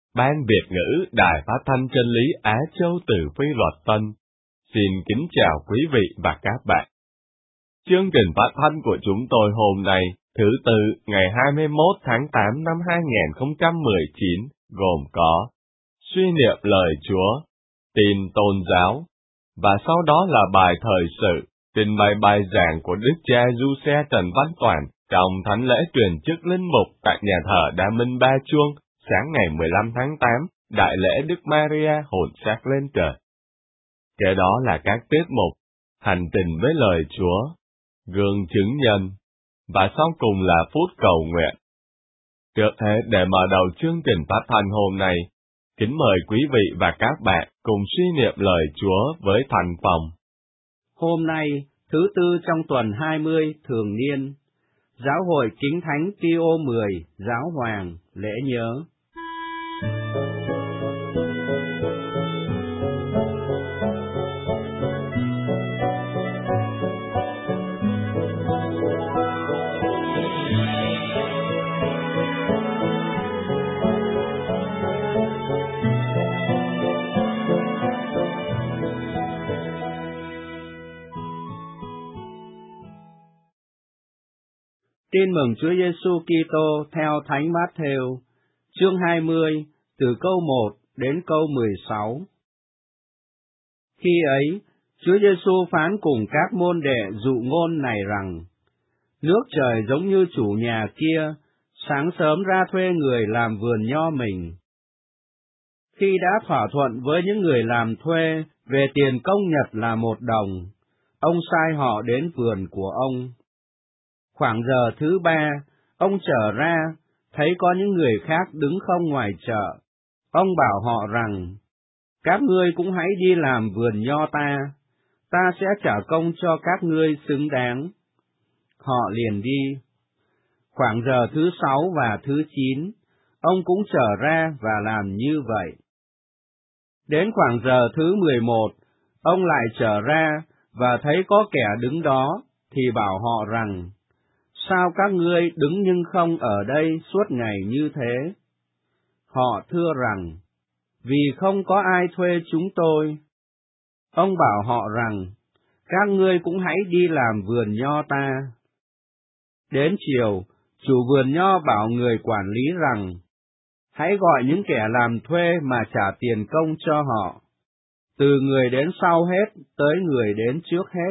Ban Việt ngữ Đài Phát thanh Chân lý Á Châu từ Phi Luật Tân xin kính chào quý vị và các bạn. Chương trình phát thanh của chúng tôi hôm nay, thứ Tư, ngày 21 tháng 8 năm 2019, gồm có suy niệm lời Chúa, tin tôn giáo, và sau đó là bài thời sự, trình bày bài giảng của Đức cha Du-xe Trần Văn Toản trong thánh lễ truyền chức linh mục tại nhà thờ Đa Minh Ba Chuông, sáng ngày 15 tháng 8, đại lễ Đức Maria hồn xác lên trời. Kế đó là các tiết mục, hành trình với lời Chúa, gương chứng nhân, và sau cùng là phút cầu nguyện. Trước hết, để mở đầu chương trình phát thanh hôm nay, kính mời quý vị và các bạn cùng suy niệm lời Chúa với thành phòng. Hôm nay, thứ Tư trong tuần 20 thường niên, Giáo hội Kính Thánh Pio 10, Giáo Hoàng, lễ nhớ. Tin mừng Chúa Giêsu Kitô theo Thánh Mát-thêu, chương 20, từ câu 1 đến câu 16. Khi ấy, Chúa Giêsu phán cùng các môn đệ dụ ngôn này rằng: Nước trời giống như chủ nhà kia, sáng sớm ra thuê người làm vườn nho mình. Khi đã thỏa thuận với những người làm thuê về tiền công nhật là 1 đồng, ông sai họ đến vườn của ông. Khoảng giờ thứ 3, ông trở ra, thấy có những người khác đứng không ngoài chợ. Ông bảo họ rằng: Các ngươi cũng hãy đi làm vườn nho ta sẽ trả công cho các ngươi xứng đáng. Họ liền đi. Khoảng giờ thứ 6 và thứ 9, ông cũng trở ra và làm như vậy. Đến khoảng giờ thứ 11, ông lại trở ra và thấy có kẻ đứng đó, thì bảo họ rằng: Sao các ngươi đứng nhưng không ở đây suốt ngày như thế? Họ thưa rằng: Vì không có ai thuê chúng tôi. Ông bảo họ rằng: Các ngươi cũng hãy đi làm vườn nho ta. Đến chiều, chủ vườn nho bảo người quản lý rằng: Hãy gọi những kẻ làm thuê mà trả tiền công cho họ, từ người đến sau hết tới người đến trước hết.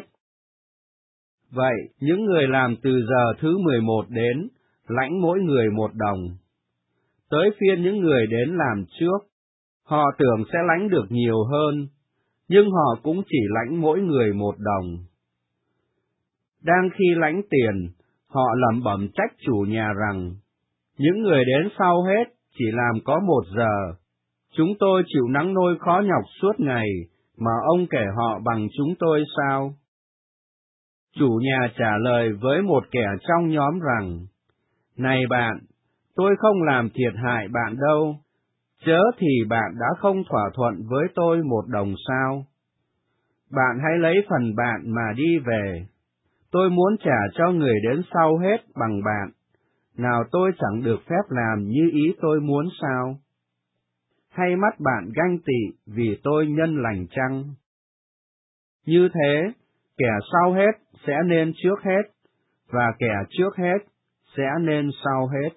Vậy, những người làm từ giờ thứ 11 đến, lãnh mỗi người 1 đồng. Tới phiên những người đến làm trước, họ tưởng sẽ lãnh được nhiều hơn, nhưng họ cũng chỉ lãnh mỗi người 1 đồng. Đang khi lãnh tiền, họ lẩm bẩm trách chủ nhà rằng: Những người đến sau hết chỉ làm có 1 giờ. Chúng tôi chịu nắng nôi khó nhọc suốt ngày, mà ông kể họ bằng chúng tôi sao? Chủ nhà trả lời với một kẻ trong nhóm rằng: Này bạn, tôi không làm thiệt hại bạn đâu, chớ thì bạn đã không thỏa thuận với tôi 1 đồng sao? Bạn hãy lấy phần bạn mà đi về. Tôi muốn trả cho người đến sau hết bằng bạn. Nào tôi chẳng được phép làm như ý tôi muốn sao? Hay mắt bạn ganh tị vì tôi nhân lành chăng? Như thế, kẻ sau hết sẽ nên trước hết, và kẻ trước hết sẽ nên sau hết.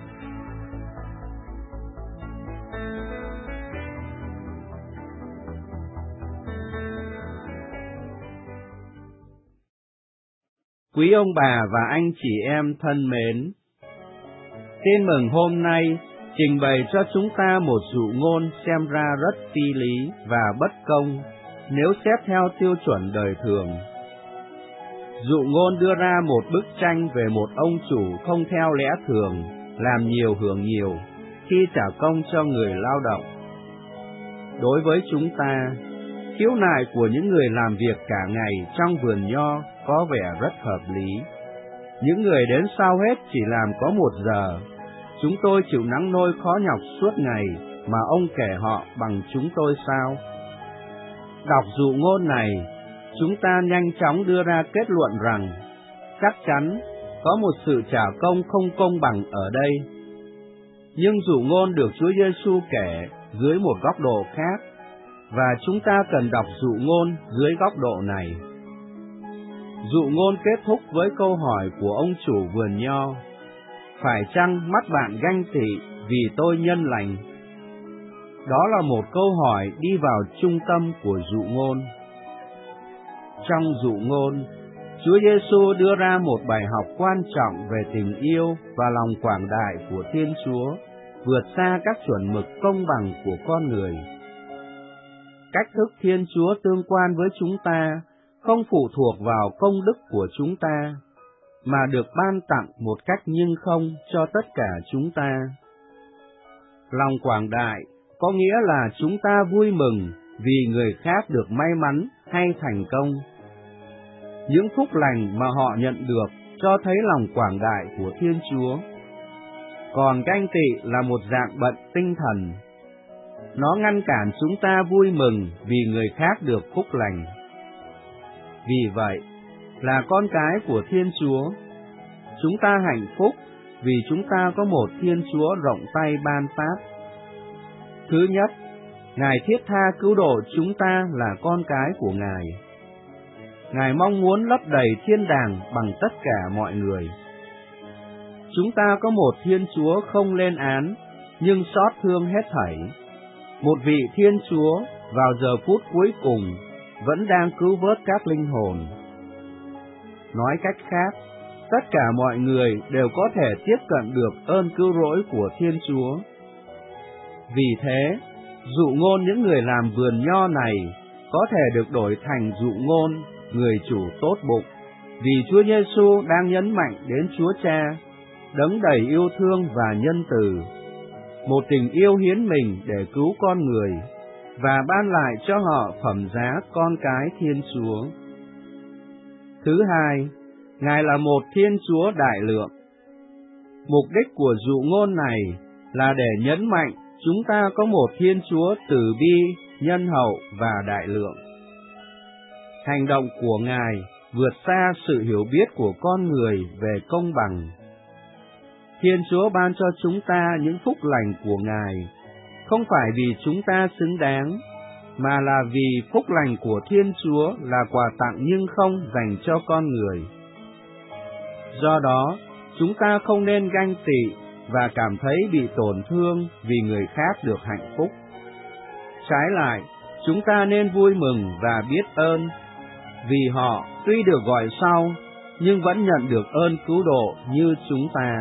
Quý ông bà và anh chị em thân mến, tin mừng hôm nay trình bày cho chúng ta một dụ ngôn xem ra rất phi lý và bất công nếu xét theo tiêu chuẩn đời thường. Dụ ngôn đưa ra một bức tranh về một ông chủ không theo lẽ thường, làm nhiều hưởng nhiều khi trả công cho người lao động. Đối với chúng ta, khiếu nại của những người làm việc cả ngày trong vườn nho có vẻ rất hợp lý. Những người đến sau hết chỉ làm có 1 giờ. Chúng tôi chịu nắng nôi khó nhọc suốt ngày, mà ông kể họ bằng chúng tôi sao? Đọc dụ ngôn này, chúng ta nhanh chóng đưa ra kết luận rằng chắc chắn có một sự trả công không công bằng ở đây. Nhưng dụ ngôn được Chúa Giêsu kể dưới một góc độ khác, và chúng ta cần đọc dụ ngôn dưới góc độ này. Dụ ngôn kết thúc với câu hỏi của ông chủ vườn nho: phải chăng mắt bạn ganh tị vì tôi nhân lành? Đó là một câu hỏi đi vào trung tâm của dụ ngôn. Trong dụ ngôn, Chúa Giêsu đưa ra một bài học quan trọng về tình yêu và lòng quảng đại của Thiên Chúa, vượt xa các chuẩn mực công bằng của con người. Cách thức Thiên Chúa tương quan với chúng ta không phụ thuộc vào công đức của chúng ta, mà được ban tặng một cách nhưng không cho tất cả chúng ta. Lòng quảng đại có nghĩa là chúng ta vui mừng vì người khác được may mắn hay thành công. Những phúc lành mà họ nhận được cho thấy lòng quảng đại của Thiên Chúa. Còn ganh tị là một dạng bệnh tinh thần. Nó ngăn cản chúng ta vui mừng vì người khác được phúc lành. Vì vậy, là con cái của Thiên Chúa, chúng ta hạnh phúc vì chúng ta có một Thiên Chúa rộng tay ban phát. Thứ nhất, Ngài thiết tha cứu độ chúng ta là con cái của Ngài. Ngài mong muốn lấp đầy thiên đàng bằng tất cả mọi người. Chúng ta có một Thiên Chúa không lên án, nhưng xót thương hết thảy. Một vị Thiên Chúa vào giờ phút cuối cùng vẫn đang cứu vớt các linh hồn. Nói cách khác, tất cả mọi người đều có thể tiếp cận được ơn cứu rỗi của Thiên Chúa. Vì thế, dụ ngôn những người làm vườn nho này có thể được đổi thành dụ ngôn người chủ tốt bụng, vì Chúa Giêsu đang nhấn mạnh đến Chúa Cha, đấng đầy yêu thương và nhân từ, một tình yêu hiến mình để cứu con người và ban lại cho họ phẩm giá con cái Thiên Chúa. Thứ hai, Ngài là một Thiên Chúa đại lượng. Mục đích của dụ ngôn này là để nhấn mạnh chúng ta có một Thiên Chúa từ bi, nhân hậu và đại lượng. Hành động của Ngài vượt xa sự hiểu biết của con người về công bằng. Thiên Chúa ban cho chúng ta những phúc lành của Ngài, không phải vì chúng ta xứng đáng, mà là vì phúc lành của Thiên Chúa là quà tặng nhưng không dành cho con người. Do đó, chúng ta không nên ganh tị và cảm thấy bị tổn thương vì người khác được hạnh phúc. Trái lại, chúng ta nên vui mừng và biết ơn, vì họ tuy được gọi sau, nhưng vẫn nhận được ơn cứu độ như chúng ta.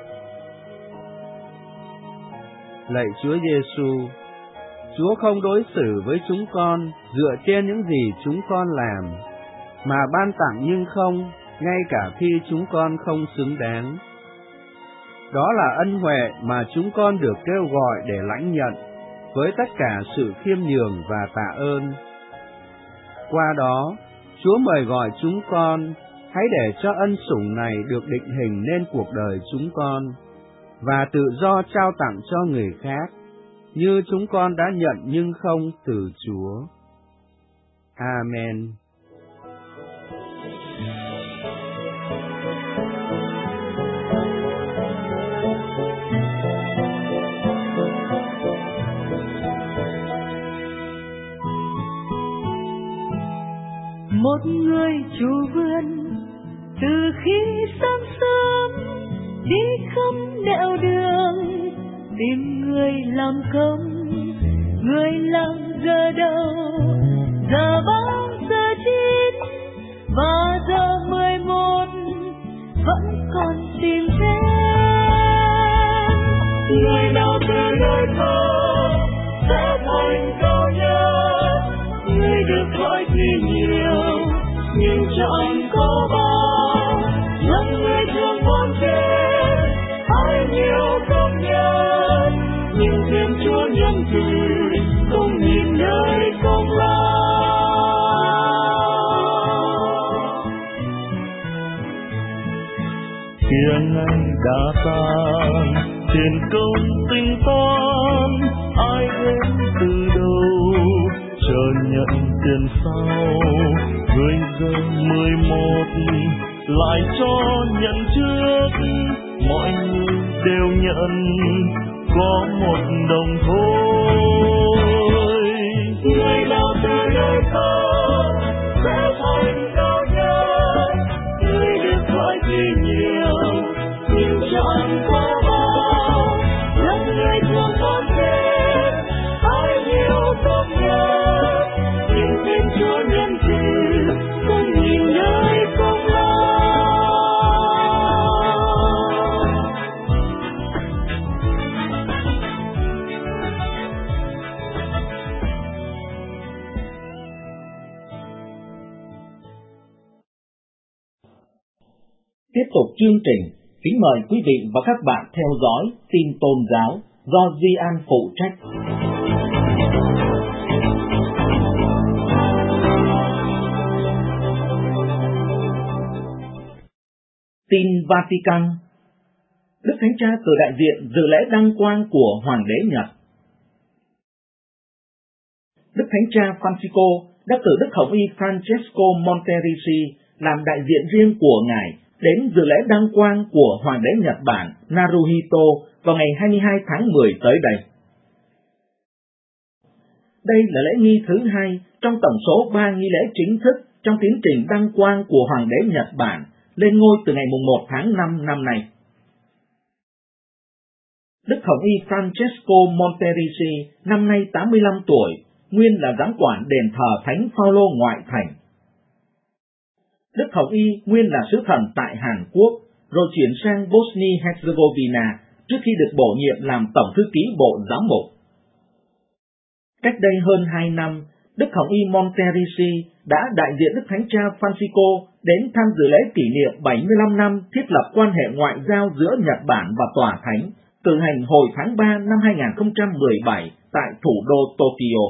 Lạy Chúa Giêsu, Chúa không đối xử với chúng con dựa trên những gì chúng con làm, mà ban tặng nhưng không, ngay cả khi chúng con không xứng đáng. Đó là ân huệ mà chúng con được kêu gọi để lãnh nhận, với tất cả sự khiêm nhường và tạ ơn. Qua đó, Chúa mời gọi chúng con, hãy để cho ân sủng này được định hình nên cuộc đời chúng con, và tự do trao tặng cho người khác, như chúng con đã nhận nhưng không từ Chúa. Amen. Một người chủ vườn từ khi sáng sớm đi khắp nẻo đường tìm người làm công. Người làm giờ đâu, giờ 3 giờ 9 và giờ 11 vẫn còn tìm thêm. Người nào từ nơi thơ sẽ thành cao nhất, người được gọi thì nhiều nhưng chẳng có bao. Những người thường bon chen ai nhiều công nhân, nhưng Thiên Chúa nhân từ không nhìn nơi công lao. Kia ngày đã tan tiền công tinh toán, ai đến từ đâu chờ nhận tiền sau. Người giờ 11 lại cho nhận trước, mọi người đều nhận có một đồng thôi. Người nào từ nơi thơ sẽ thành cao nhất, người được gọi thì nhiều nhưng chẳng có bao. Nhất người thương con chết ai nhiều công nhất, nhưng tên Chúa nhân từ không nhìn nơi công lao. Tiếp tục chương trình, kính mời quý vị và các bạn theo dõi tin tôn giáo do Di An phụ trách. Tin Vatican. Đức Thánh Cha cử đại diện dự lễ đăng quang của Hoàng đế Nhật. Đức Thánh Cha Francisco đã cử Đức Hồng Y Francesco Monterrisi làm đại diện riêng của Ngài đến dự lễ đăng quang của Hoàng đế Nhật Bản Naruhito vào ngày 22 tháng 10 tới đây. Đây là lễ nghi thứ hai trong tổng số 3 nghi lễ chính thức trong tiến trình đăng quang của Hoàng đế Nhật Bản lên ngôi từ ngày 1 tháng 5 năm nay. Đức Hồng Y Francesco Monterrisi năm nay 85 tuổi, nguyên là giám quản đền thờ Thánh Phaolô ngoại thành. Đức Hồng Y nguyên là sứ thần tại Hàn Quốc, rồi chuyển sang Bosnia-Herzegovina trước khi được bổ nhiệm làm Tổng thư ký Bộ Giám mục. Cách đây hơn 2 năm, Đức Hồng Y Monterrisi đã đại diện Đức Thánh Cha Francisco đến tham dự lễ kỷ niệm 75 năm thiết lập quan hệ ngoại giao giữa Nhật Bản và Tòa Thánh, cử hành hồi tháng 3 năm 2017 tại thủ đô Tokyo.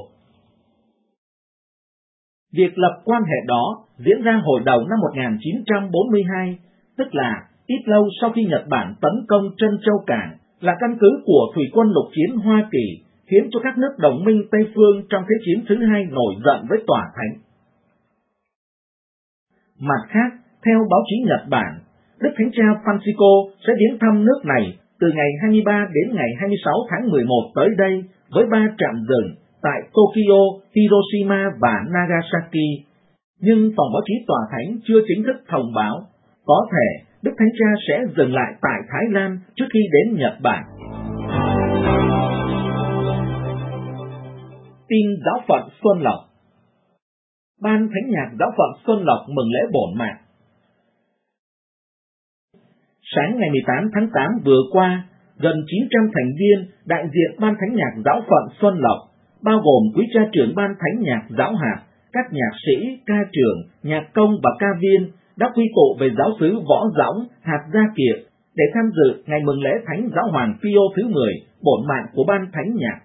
Việc lập quan hệ đó diễn ra hồi đầu năm 1942, tức là ít lâu sau khi Nhật Bản tấn công Trân Châu Cảng, là căn cứ của Thủy quân lục chiến Hoa Kỳ, khiến cho các nước đồng minh Tây phương trong Thế chiến thứ hai nổi giận với Tòa Thánh. Mặt khác, theo báo chí Nhật Bản, Đức Thánh Cha Francisco sẽ viếng thăm nước này từ ngày 23 đến ngày 26 tháng 11 tới đây với 3 trạm dừng tại Tokyo, Hiroshima và Nagasaki, nhưng phòng báo chí Tòa Thánh chưa chính thức thông báo. Có thể Đức Thánh Cha sẽ dừng lại tại Thái Lan trước khi đến Nhật Bản. Tin Giáo phận Xuân Lộc. Ban Thánh nhạc Giáo phận Xuân Lộc mừng lễ bổn mạng. Sáng ngày 18 tháng 8 vừa qua, gần 900 thành viên đại diện Ban Thánh nhạc Giáo phận Xuân Lộc, bao gồm quý cha trưởng Ban Thánh nhạc Giáo hạt, các nhạc sĩ, ca trưởng, nhạc công và ca viên đã quy tụ về giáo xứ Võ Dõng, hạt Gia Kiệt để tham dự ngày mừng lễ Thánh Giáo hoàng Pio thứ 10, bổn mạng của Ban Thánh nhạc.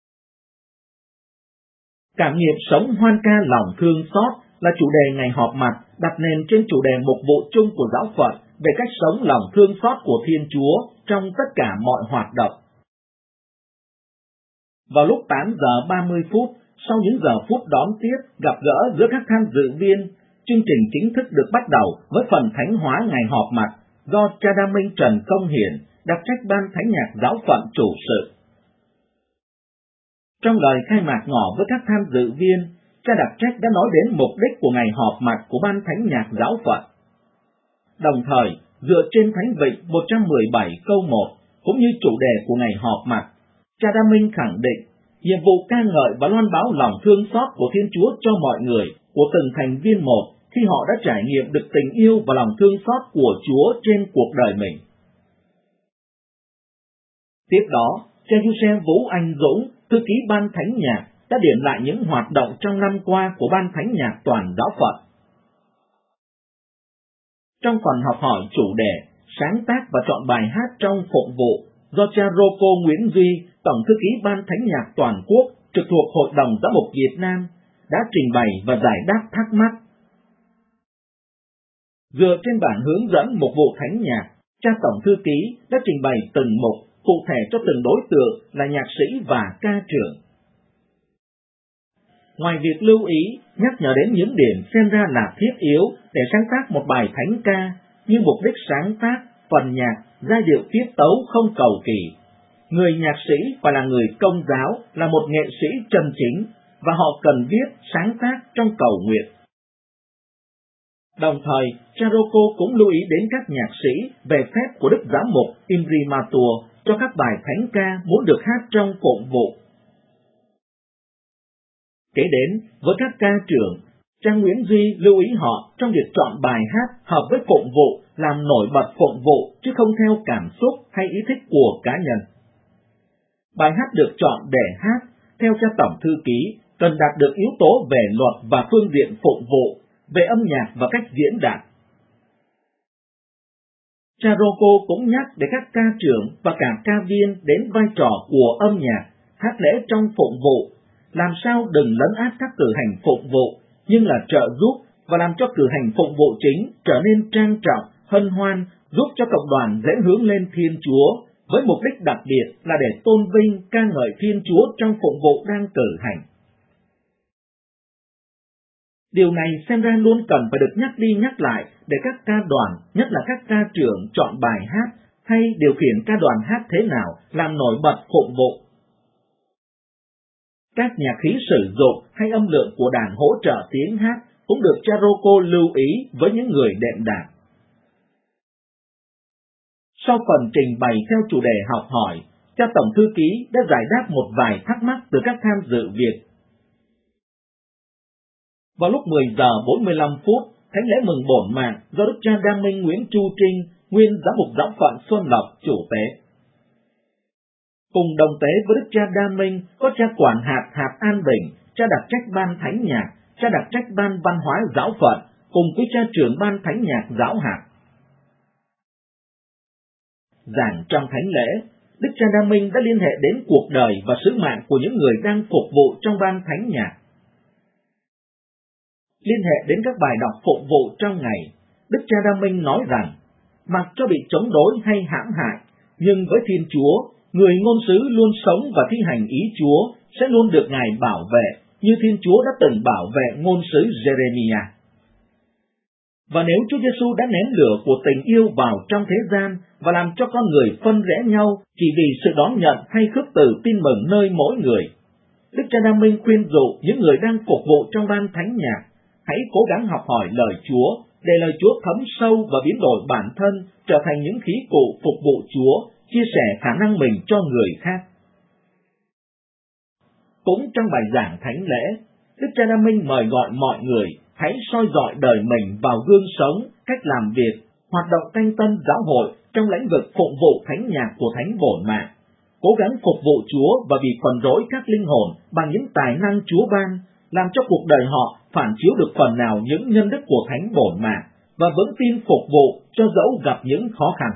Cảm nghiệm sống hoan ca lòng thương xót là chủ đề ngày họp mặt, đặt nền trên chủ đề mục vụ chung của giáo phận về cách sống lòng thương xót của Thiên Chúa trong tất cả mọi hoạt động. Vào lúc 8 giờ 30 phút, sau những giờ phút đón tiếp, gặp gỡ giữa các tham dự viên, chương trình chính thức được bắt đầu với phần thánh hóa ngày họp mặt do cha Đa Minh Trần Công Hiển, đặc trách Ban Thánh nhạc Giáo phận chủ sự. Trong lời khai mạc ngỏ với các tham dự viên, cha đặc trách đã nói đến mục đích của ngày họp mặt của Ban Thánh nhạc Giáo phận. Đồng thời, dựa trên Thánh Vịnh 117 câu 1, cũng như chủ đề của ngày họp mặt, cha Đa Minh khẳng định nhiệm vụ ca ngợi và loan báo lòng thương xót của Thiên Chúa cho mọi người, của từng thành viên một khi họ đã trải nghiệm được tình yêu và lòng thương xót của Chúa trên cuộc đời mình. Tiếp đó, cha Giuse Vũ Anh Dũng, thư ký Ban Thánh nhạc, đã điểm lại những hoạt động trong năm qua của Ban Thánh nhạc toàn giáo phận. Trong phần học hỏi chủ đề, sáng tác và chọn bài hát trong phụng vụ, do cha Rocco Nguyễn Duy, Tổng thư ký Ban Thánh nhạc toàn quốc, trực thuộc Hội đồng Giám mục Việt Nam, đã trình bày và giải đáp thắc mắc. Dựa trên bản hướng dẫn mục vụ Thánh nhạc, cha Tổng thư ký đã trình bày từng mục, cụ thể cho từng đối tượng là nhạc sĩ và ca trưởng. Ngoài việc lưu ý, nhắc nhở đến những điểm xem ra là thiết yếu để sáng tác một bài thánh ca, như mục đích sáng tác, phần nhạc, giai điệu tiết tấu không cầu kỳ, Người nhạc sĩ phải là người công giáo, là một nghệ sĩ chân chính, và họ cần viết, sáng tác trong cầu nguyện. Đồng thời, cha Rocco cũng lưu ý đến các nhạc sĩ về phép của Đức Giám mục Imprimatur cho các bài thánh ca muốn được hát trong phụng vụ. Kế đến, với các ca trưởng, cha Nguyễn Duy lưu ý họ trong việc chọn bài hát hợp với phụng vụ, làm nổi bật phụng vụ, chứ không theo cảm xúc hay ý thích của cá nhân. Bài hát được chọn để hát, theo cha tổng thư ký, cần đạt được yếu tố về luật và phương diện phụng vụ, về âm nhạc và cách diễn đạt. Cha Rocco cũng nhắc để các ca trưởng và cả ca viên đến vai trò của âm nhạc, hát lễ trong phụng vụ, làm sao đừng lấn át các cử hành phụng vụ, nhưng là trợ giúp và làm cho cử hành phụng vụ chính trở nên trang trọng, hân hoan, giúp cho cộng đoàn dễ hướng lên Thiên Chúa, với mục đích đặc biệt là để tôn vinh, ca ngợi Thiên Chúa trong phụng vụ đang cử hành. Điều này xem ra luôn cần phải được nhắc đi nhắc lại để các ca đoàn, nhất là các ca trưởng chọn bài hát hay điều khiển ca đoàn hát thế nào làm nổi bật phụng vụ. Các nhạc khí sử dụng hay âm lượng của đàn hỗ trợ tiếng hát cũng được cha Rocco lưu ý với những người đệm đàn. Sau phần trình bày theo chủ đề học hỏi, cha tổng thư ký đã giải đáp một vài thắc mắc từ các tham dự việc. Vào lúc 10 giờ 45 phút, thánh lễ mừng bổn mạng do Đức cha Đa Minh Nguyễn Chu Trinh, nguyên giám mục giáo phận Xuân Lộc chủ tế. Cùng đồng tế với Đức cha Đa Minh có cha quản hạt hạt An Bình, cha đặc trách ban thánh nhạc, cha đặc trách ban văn hóa giáo phận, cùng với cha trưởng ban thánh nhạc giáo hạt. Giảng trong thánh lễ, Đức cha Đa Minh đã liên hệ đến cuộc đời và sứ mạng của những người đang phục vụ trong ban thánh nhạc. Liên hệ đến các bài đọc phụng vụ trong ngày, Đức cha Đa Minh nói rằng, mặc cho bị chống đối hay hãm hại, nhưng với Thiên Chúa, người ngôn sứ luôn sống và thi hành ý Chúa sẽ luôn được Ngài bảo vệ, như Thiên Chúa đã từng bảo vệ ngôn sứ Jeremiah. Và nếu Chúa Giêsu đã ném lửa của tình yêu vào trong thế gian và làm cho con người phân rẽ nhau chỉ vì sự đón nhận hay khước từ tin mừng nơi mỗi người, Đức cha Đa Minh khuyên dụ những người đang phục vụ trong ban thánh nhạc, hãy cố gắng học hỏi lời Chúa, để lời Chúa thấm sâu và biến đổi bản thân trở thành những khí cụ phục vụ Chúa, chia sẻ khả năng mình cho người khác. Cũng trong bài giảng thánh lễ, Đức cha Đa Minh mời gọi mọi người hãy soi dọi đời mình vào gương sống, cách làm việc, hoạt động canh tân giáo hội trong lĩnh vực phụng vụ thánh nhạc của thánh bổn mạng, cố gắng phục vụ Chúa và bị phần rỗi các linh hồn bằng những tài năng Chúa ban, làm cho cuộc đời họ phản chiếu được phần nào những nhân đức của thánh bổn mạng và vững tin phục vụ cho dẫu gặp những khó khăn.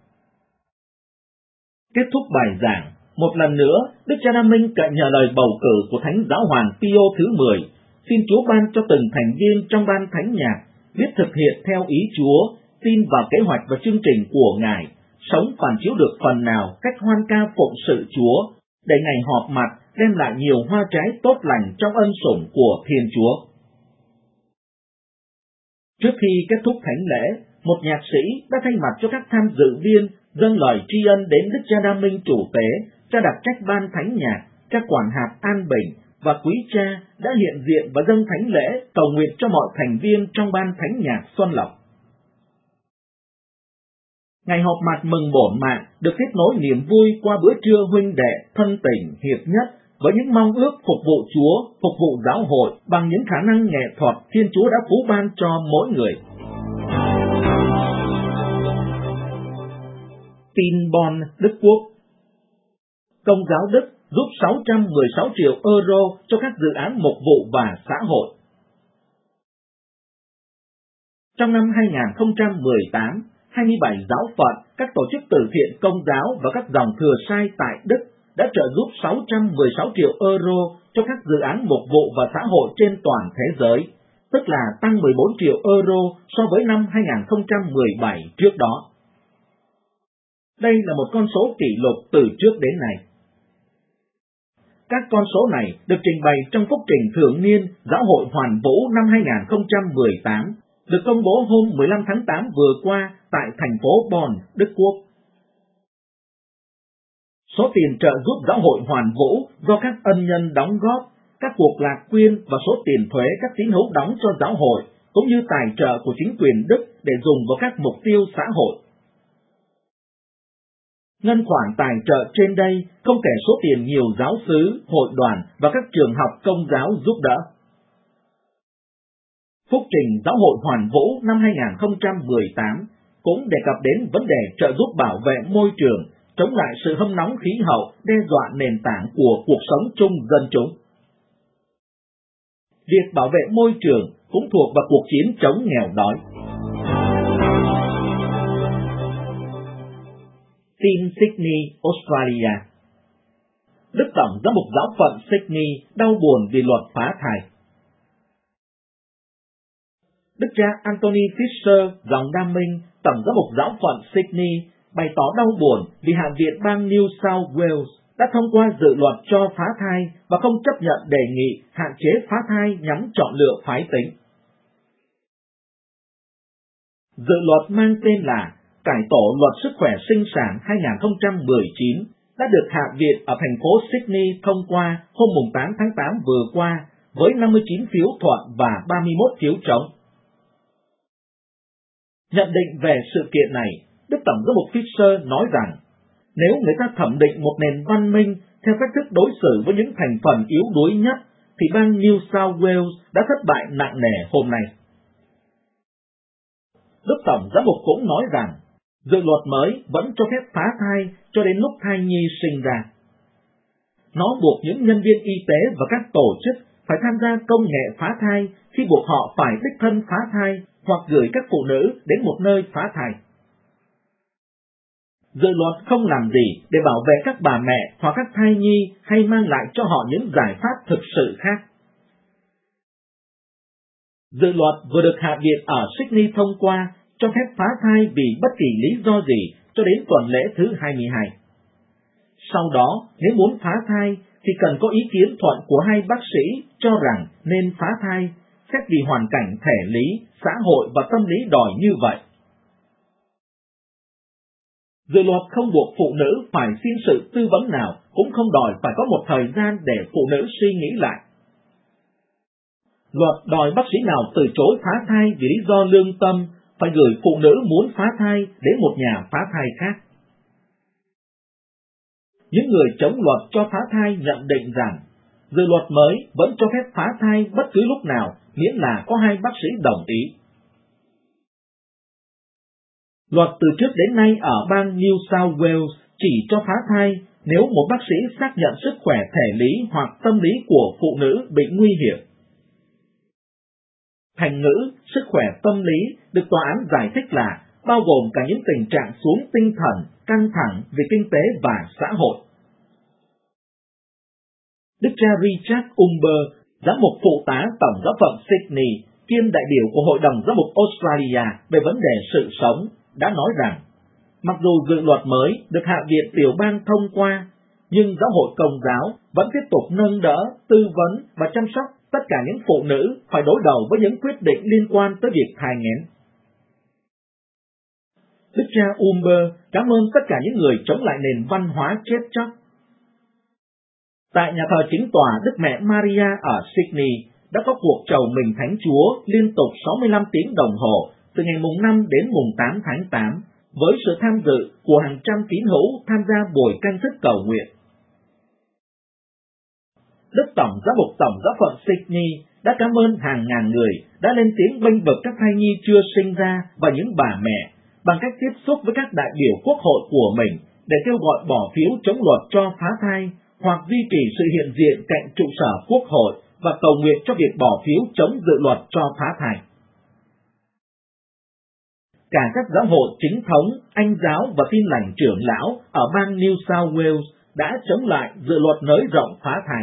Kết thúc bài giảng, một lần nữa, Đức cha Đa Minh cậy nhờ lời bầu cử của Thánh Giáo hoàng Pio thứ 10, xin Chúa ban cho từng thành viên trong ban thánh nhạc biết thực hiện theo ý Chúa, tin vào kế hoạch và chương trình của Ngài, sống phản chiếu được phần nào cách hoan ca phụng sự Chúa, để ngày họp mặt đem lại nhiều hoa trái tốt lành trong ân sủng của Thiên Chúa. Trước khi kết thúc thánh lễ, một nhạc sĩ đã thay mặt cho các tham dự viên dâng lời tri ân đến Đức cha Đa Minh chủ tế, cha đặc trách ban thánh nhạc, cha quản hạt An Bình và quý cha đã hiện diện và dâng thánh lễ cầu nguyện cho mọi thành viên trong ban thánh nhạc Xuân Lộc. Ngày họp mặt mừng bổn mạng được tiếp nối niềm vui qua bữa trưa huynh đệ, thân tình, hiệp nhất với những mong ước phục vụ Chúa, phục vụ giáo hội bằng những khả năng nghệ thuật Thiên Chúa đã phú ban cho mỗi người. Tin Bonn, Đức Quốc. Công giáo Đức giúp 616 triệu euro cho các dự án mục vụ và xã hội. Trong năm 2018, 27 giáo phận, các tổ chức từ thiện công giáo và các dòng thừa sai tại Đức đã trợ giúp 616 triệu euro cho các dự án mục vụ và xã hội trên toàn thế giới, tức là tăng 14 triệu euro so với năm 2017 trước đó. Đây là một con số kỷ lục từ trước đến nay. Các con số này được trình bày trong phúc trình thường niên Giáo hội Hoàn Vũ năm 2018, được công bố hôm 15 tháng 8 vừa qua tại thành phố Bonn, Đức Quốc. số tiền trợ giúp giáo hội hoàn vũ do các ân nhân đóng góp, các cuộc lạc quyên và số tiền thuế các tín hữu đóng cho giáo hội, cũng như tài trợ của chính quyền Đức để dùng vào các mục tiêu xã hội. Ngân khoản tài trợ trên đây không kể số tiền nhiều giáo xứ, hội đoàn và các trường học công giáo giúp đỡ. Phúc trình Giáo hội Hoàn Vũ năm 2018 cũng đề cập đến vấn đề trợ giúp bảo vệ môi trường, chống lại sự hâm nóng khí hậu đe dọa nền tảng của cuộc sống chung dân chúng. Việc bảo vệ môi trường cũng thuộc vào cuộc chiến chống nghèo đói. Tin Sydney, Australia. Đức Tổng Giám mục Giáo phận Sydney đau buồn vì luật phá thai. Đức cha Anthony Fisher, dòng Đam Minh, Tổng Giám mục Giáo phận Sydney, bày tỏ đau buồn vì Hạ viện bang New South Wales đã thông qua dự luật cho phá thai và không chấp nhận đề nghị hạn chế phá thai nhằm chọn lựa phái tính. Dự luật mang tên là Cải tổ luật sức khỏe sinh sản 2019 đã được Hạ viện ở thành phố Sydney thông qua hôm 8 tháng 8 vừa qua với 59 phiếu thuận và 31 phiếu trống. Nhận định về sự kiện này, Đức Tổng Giám mục Fisher nói rằng, nếu người ta thẩm định một nền văn minh theo cách thức đối xử với những thành phần yếu đuối nhất, thì bang New South Wales đã thất bại nặng nề hôm nay. Đức Tổng Giám mục cũng nói rằng, dự luật mới vẫn cho phép phá thai cho đến lúc thai nhi sinh ra. Nó buộc những nhân viên y tế và các tổ chức phải tham gia công nghệ phá thai khi buộc họ phải đích thân phá thai hoặc gửi các phụ nữ đến một nơi phá thai. Dự luật không làm gì để bảo vệ các bà mẹ hoặc các thai nhi hay mang lại cho họ những giải pháp thực sự khác. Dự luật vừa được Hạ viện ở Sydney thông qua cho phép phá thai vì bất kỳ lý do gì cho đến tuần lễ thứ 22. Sau đó, nếu muốn phá thai thì cần có ý kiến thuận của hai bác sĩ cho rằng nên phá thai, xét vì hoàn cảnh thể lý, xã hội và tâm lý đòi như vậy. Dự luật không buộc phụ nữ phải xin sự tư vấn nào, cũng không đòi phải có một thời gian để phụ nữ suy nghĩ lại. Luật đòi bác sĩ nào từ chối phá thai vì lý do lương tâm phải gửi phụ nữ muốn phá thai đến một nhà phá thai khác. Những người chống luật cho phá thai nhận định rằng dự luật mới vẫn cho phép phá thai bất cứ lúc nào miễn là có hai bác sĩ đồng ý. Luật từ trước đến nay ở bang New South Wales chỉ cho phá thai nếu một bác sĩ xác nhận sức khỏe thể lý hoặc tâm lý của phụ nữ bị nguy hiểm. Thành ngữ sức khỏe tâm lý được tòa án giải thích là bao gồm cả những tình trạng xuống tinh thần, căng thẳng về kinh tế và xã hội. Đức cha Richard Umber, giám mục phụ tá Tổng giáo phận Sydney, kiêm đại biểu của Hội đồng Giám mục Australia về vấn đề sự sống, đã nói rằng, mặc dù dự luật mới được Hạ viện tiểu bang thông qua, nhưng giáo hội Công giáo vẫn tiếp tục nâng đỡ, tư vấn và chăm sóc tất cả những phụ nữ phải đối đầu với những quyết định liên quan tới việc thai nghén. Đức cha Umber cảm ơn tất cả những người chống lại nền văn hóa chết chóc. Tại nhà thờ chính tòa Đức Mẹ Maria ở Sydney đã có cuộc chầu mình Thánh Chúa liên tục 65 tiếng đồng hồ từ ngày mùng 5 đến mùng 8 tháng 8 với sự tham dự của hàng trăm tín hữu tham gia buổi canh thức cầu nguyện. Đức Tổng Giám mục Tổng giáo phận Sydney đã cảm ơn hàng ngàn người đã lên tiếng bênh vực các thai nhi chưa sinh ra và những bà mẹ bằng cách tiếp xúc với các đại biểu quốc hội của mình để kêu gọi bỏ phiếu chống luật cho phá thai hoặc duy trì sự hiện diện cạnh trụ sở quốc hội và cầu nguyện cho việc bỏ phiếu chống dự luật cho phá thai. Cả các giáo hội chính thống, Anh giáo và Tin lành trưởng lão ở bang New South Wales đã chống lại dự luật nới rộng phá thai.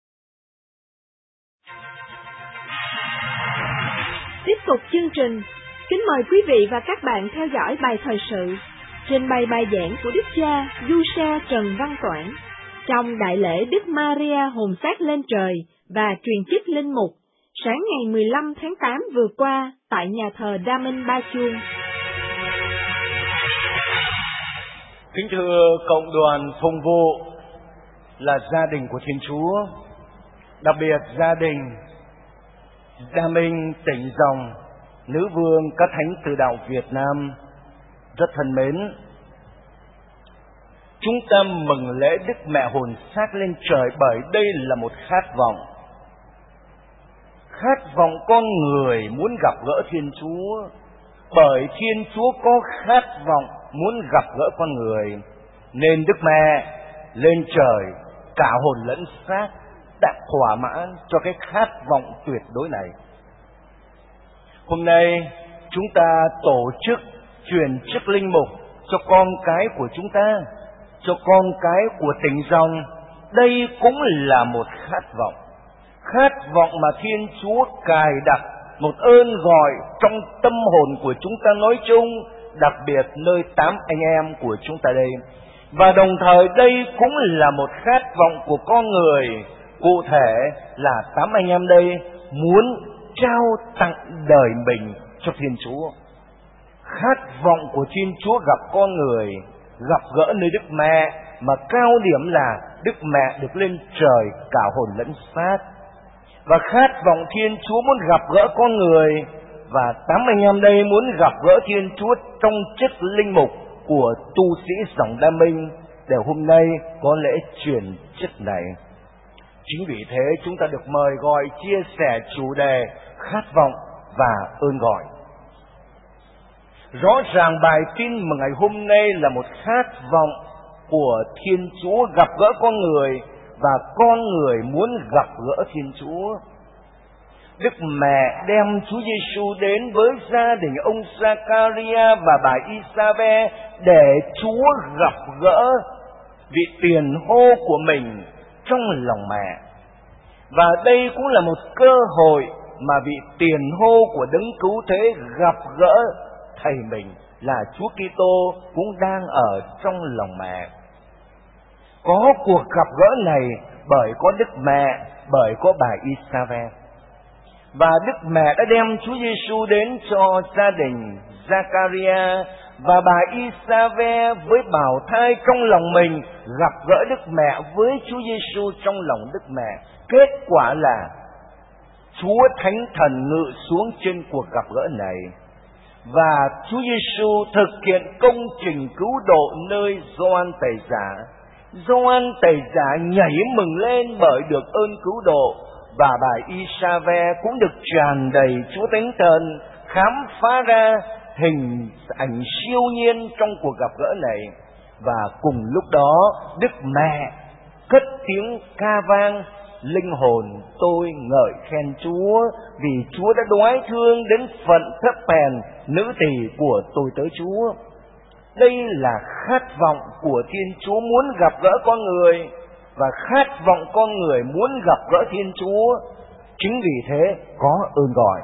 Tiếp tục chương trình, kính mời quý vị và các bạn theo dõi bài thời sự trình bày bài giảng của Đức cha Du Sa Trần Văn Toản trong đại lễ Đức Maria hồn xác lên trời và truyền chức linh mục sáng ngày 15 tháng 8 vừa qua tại nhà thờ Đa Minh Ba Chuông. Kính thưa cộng đoàn phụng vụ là gia đình của Thiên Chúa, đặc biệt gia đình Đa Minh Tỉnh Dòng, nữ vương các thánh từ đạo Việt Nam rất thân mến. Chúng ta mừng lễ Đức Mẹ hồn xác lên trời bởi đây là một khát vọng con người muốn gặp gỡ Thiên Chúa, bởi Thiên Chúa có khát vọng muốn gặp gỡ con người, nên Đức Mẹ lên trời cả hồn lẫn xác đã thỏa mãn cho cái khát vọng tuyệt đối này. Hôm nay chúng ta tổ chức truyền chức linh mục cho con cái của chúng ta, cho con cái của Tỉnh Dòng. Đây cũng là một khát vọng mà Thiên Chúa cài đặt một ơn gọi trong tâm hồn của chúng ta nói chung, đặc biệt nơi 8 anh em của chúng ta đây. Và đồng thời đây cũng là một khát vọng của con người, cụ thể là 8 anh em đây muốn trao tặng đời mình cho Thiên Chúa. Khát vọng của Thiên Chúa gặp con người, gặp gỡ nơi Đức Mẹ, mà cao điểm là Đức Mẹ được lên trời cả hồn lẫn xác. Và khát vọng Thiên Chúa muốn gặp gỡ con người, và 8 anh em đây muốn gặp gỡ Thiên Chúa trong chức linh mục của tu sĩ dòng Đa Minh, để hôm nay có lễ truyền chức này. Chính vì thế chúng ta được mời gọi chia sẻ chủ đề khát vọng và ơn gọi. Rõ ràng bài tin mà ngày hôm nay là một khát vọng của Thiên Chúa gặp gỡ con người, và con người muốn gặp gỡ Thiên Chúa. Đức Mẹ đem Chúa Giêsu đến với gia đình ông Zakaria và bà Isabel để Chúa gặp gỡ vị tiền hô của mình trong lòng mẹ. Và đây cũng là một cơ hội mà vị tiền hô của Đấng Cứu Thế gặp gỡ Thầy mình là Chúa Kitô cũng đang ở trong lòng mẹ. Có cuộc gặp gỡ này bởi có Đức Mẹ, bởi có bà Isabel. Và Đức Mẹ đã đem Chúa Giêsu đến cho gia đình Zakaria, và bà Isabel với bào thai trong lòng mình gặp gỡ Đức Mẹ với Chúa Giêsu trong lòng Đức Mẹ. Kết quả là Chúa Thánh Thần ngự xuống trên cuộc gặp gỡ này, và Chúa Giêsu thực hiện công trình cứu độ nơi Gioan Tẩy Giả. Gioan Tẩy Giả nhảy mừng lên bởi được ơn cứu độ, và bà Isabel cũng được tràn đầy Chúa Thánh Thần, khám phá ra hình ảnh siêu nhiên trong cuộc gặp gỡ này. Và cùng lúc đó Đức Mẹ cất tiếng ca vang: linh hồn tôi ngợi khen Chúa, vì Chúa đã đoái thương đến phận thấp hèn nữ tỳ của tôi tới Chúa. Đây là khát vọng của Thiên Chúa muốn gặp gỡ con người, và khát vọng con người muốn gặp gỡ Thiên Chúa. Chính vì thế có ơn gọi.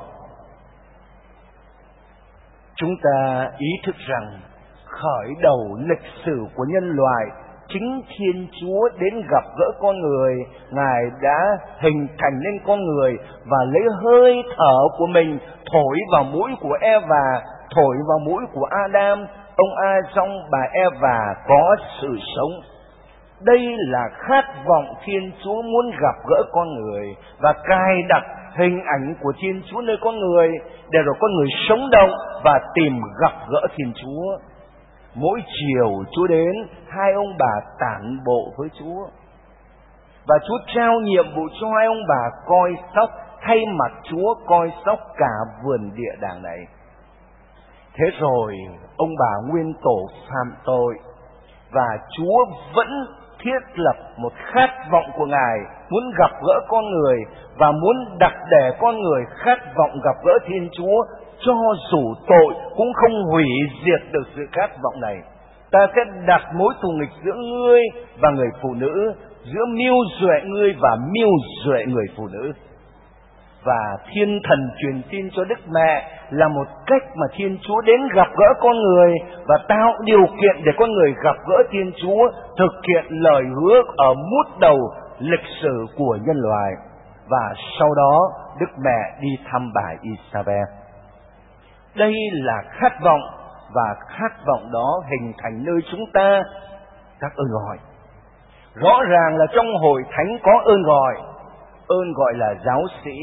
Chúng ta ý thức rằng khởi đầu lịch sử của nhân loại, chính Thiên Chúa đến gặp gỡ con người. Ngài đã hình thành nên con người và lấy hơi thở của mình thổi vào mũi của Eva, thổi vào mũi của Adam. Ông Adam, bà Eva có sự sống. Đây là khát vọng Thiên Chúa muốn gặp gỡ con người, và cài đặt hình ảnh của Thiên Chúa nơi con người, để rồi con người sống động và tìm gặp gỡ Thiên Chúa. Mỗi chiều Chúa đến, hai ông bà tản bộ với Chúa, và Chúa trao nhiệm vụ cho hai ông bà coi sóc, thay mặt Chúa coi sóc cả vườn địa đàng này. Thế rồi ông bà nguyên tổ phạm tội, và Chúa vẫn thiết lập một khát vọng của Ngài muốn gặp gỡ con người, và muốn đặt để con người khát vọng gặp gỡ Thiên Chúa, cho dù tội cũng không hủy diệt được sự khát vọng này. Ta sẽ đặt mối thù nghịch giữa ngươi và người phụ nữ, giữa mưu duệ ngươi và mưu duệ người phụ nữ. Và Thiên Thần truyền tin cho Đức Mẹ là một cách mà Thiên Chúa đến gặp gỡ con người, và tạo điều kiện để con người gặp gỡ Thiên Chúa, thực hiện lời hứa ở mút đầu lịch sử của nhân loại. Và sau đó Đức Mẹ đi thăm bà Isabel. Đây là khát vọng và khát vọng đó hình thành nơi chúng ta các ơn gọi. Rõ ràng là trong hội thánh có ơn gọi là giáo sĩ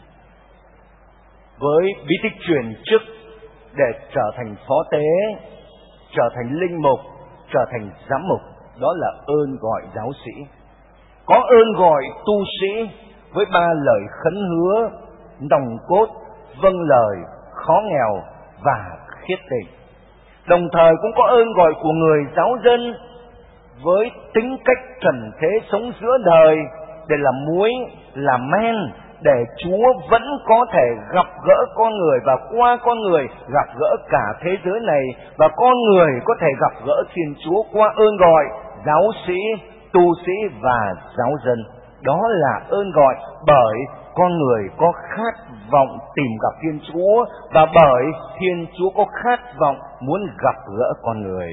với bí tích truyền chức để trở thành phó tế, trở thành linh mục, trở thành giám mục. Đó là ơn gọi giáo sĩ. Có ơn gọi tu sĩ với 3 lời khấn hứa nòng cốt, vâng lời, khó nghèo và khiết tịnh. Đồng thời cũng có ơn gọi của người giáo dân với tính cách trần thế sống giữa đời để làm muối, làm men, để Chúa vẫn có thể gặp gỡ con người và qua con người gặp gỡ cả thế giới này, và con người có thể gặp gỡ Thiên Chúa qua ơn gọi giáo sĩ, tu sĩ và giáo dân. Đó là ơn gọi bởi con người có khát vọng tìm gặp Thiên Chúa, và bởi Thiên Chúa có khát vọng muốn gặp gỡ con người.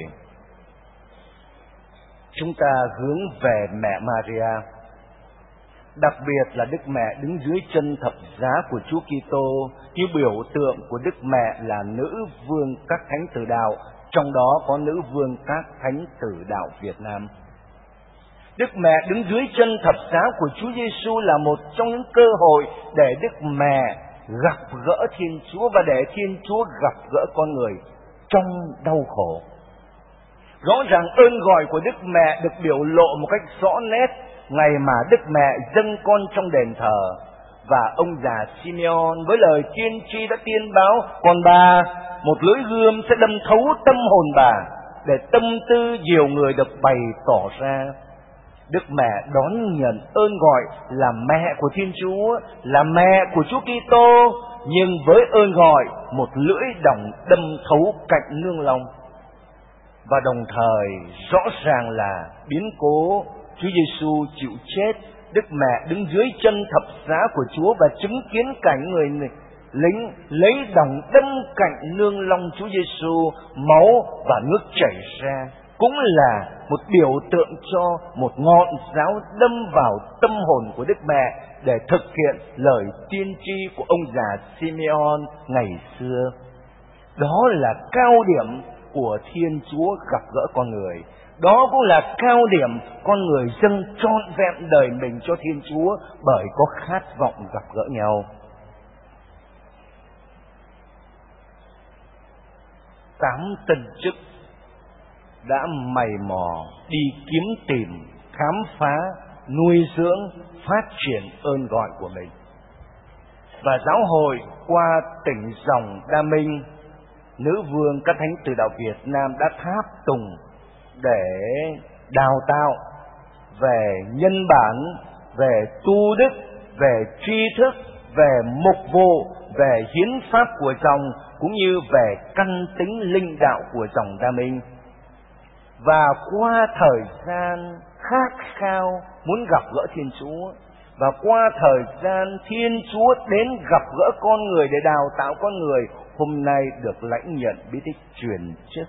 Chúng ta hướng về mẹ Maria, đặc biệt là Đức Mẹ đứng dưới chân thập giá của Chúa Kitô, như biểu tượng của Đức Mẹ là nữ vương các thánh tử đạo, trong đó có nữ vương các thánh tử đạo Việt Nam. Đức Mẹ đứng dưới chân thập giá của Chúa Giêsu là một trong những cơ hội để Đức Mẹ gặp gỡ Thiên Chúa và để Thiên Chúa gặp gỡ con người trong đau khổ. Rõ ràng ơn gọi của Đức Mẹ được biểu lộ một cách rõ nét ngày mà Đức Mẹ dâng con trong đền thờ, và ông già Simeon với lời tiên tri đã tiên báo: còn bà, một lưỡi gươm sẽ đâm thấu tâm hồn bà, để tâm tư nhiều người được bày tỏ ra. Đức Mẹ đón nhận ơn gọi là mẹ của Thiên Chúa, là mẹ của Chúa Kitô, nhưng với ơn gọi một lưỡi đồng đâm thấu cạnh nương lòng. Và đồng thời rõ ràng là biến cố Chúa Giêsu chịu chết, Đức Mẹ đứng dưới chân thập giá của Chúa và chứng kiến cảnh người lính lấy đồng đâm cạnh nương long Chúa Giêsu, máu và nước chảy ra, cũng là một biểu tượng cho một ngọn giáo đâm vào tâm hồn của Đức Mẹ để thực hiện lời tiên tri của ông già Simeon ngày xưa. Đó là cao điểm của Thiên Chúa gặp gỡ con người. Đó cũng là cao điểm con người dâng trọn vẹn đời mình cho Thiên Chúa bởi có khát vọng gặp gỡ nhau. 8 tân chức đã mày mò đi kiếm tìm, khám phá, nuôi dưỡng, phát triển ơn gọi của mình. Và giáo hội qua tỉnh dòng Đa Minh, nữ vương các thánh tử đạo Việt Nam đã tháp tùng để đào tạo về nhân bản, về tu đức, về tri thức, về mục vụ, về hiến pháp của dòng, cũng như về căn tính linh đạo của dòng Đa Minh. Và qua thời gian khát khao muốn gặp gỡ Thiên Chúa, và qua thời gian Thiên Chúa đến gặp gỡ con người để đào tạo con người, hôm nay được lãnh nhận bí tích truyền chức.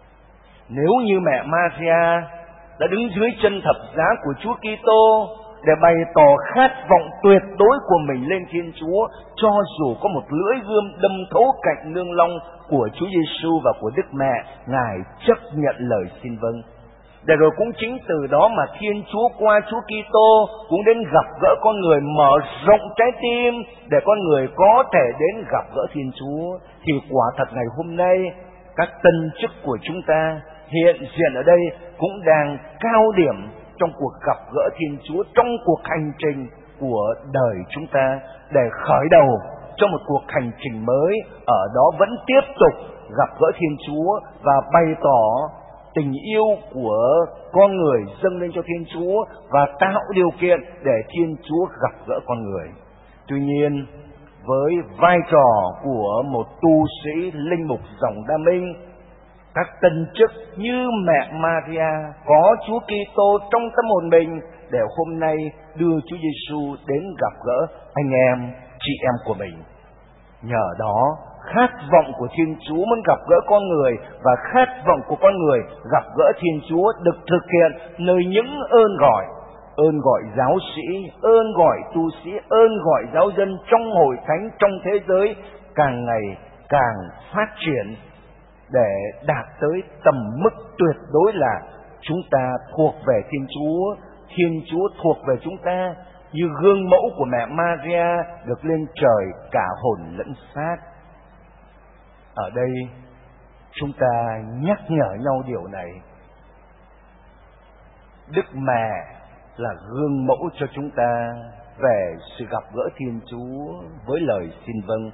Nếu như mẹ Maria đã đứng dưới chân thập giá của Chúa Kitô để bày tỏ khát vọng tuyệt đối của mình lên Thiên Chúa, cho dù có một lưỡi gươm đâm thấu cạnh nương long của Chúa Giêsu và của Đức Mẹ, Ngài chấp nhận lời xin vâng. Để rồi cũng chính từ đó mà Thiên Chúa qua Chúa Kitô cũng đến gặp gỡ con người, mở rộng trái tim để con người có thể đến gặp gỡ Thiên Chúa. Thì quả thật ngày hôm nay các tân chức của chúng ta hiện diện ở đây cũng đang cao điểm trong cuộc gặp gỡ Thiên Chúa, trong cuộc hành trình của đời chúng ta, để khởi đầu cho một cuộc hành trình mới, ở đó vẫn tiếp tục gặp gỡ Thiên Chúa và bày tỏ tình yêu của con người dâng lên cho Thiên Chúa và tạo điều kiện để Thiên Chúa gặp gỡ con người. Tuy nhiên, với vai trò của một tu sĩ linh mục dòng Đa Minh, các tân chức như mẹ Maria có Chúa Kitô trong tâm hồn mình để hôm nay đưa Chúa Giêsu đến gặp gỡ anh em, chị em của mình. Nhờ đó, khát vọng của Thiên Chúa muốn gặp gỡ con người và khát vọng của con người gặp gỡ Thiên Chúa được thực hiện nơi những ơn gọi giáo sĩ, ơn gọi tu sĩ, ơn gọi giáo dân trong hội thánh, trong thế giới càng ngày càng phát triển để đạt tới tầm mức tuyệt đối là chúng ta thuộc về Thiên Chúa thuộc về chúng ta, như gương mẫu của mẹ Maria được lên trời cả hồn lẫn xác. Ở đây chúng ta nhắc nhở nhau điều này. Đức Mẹ là gương mẫu cho chúng ta về sự gặp gỡ Thiên Chúa với lời xin vâng.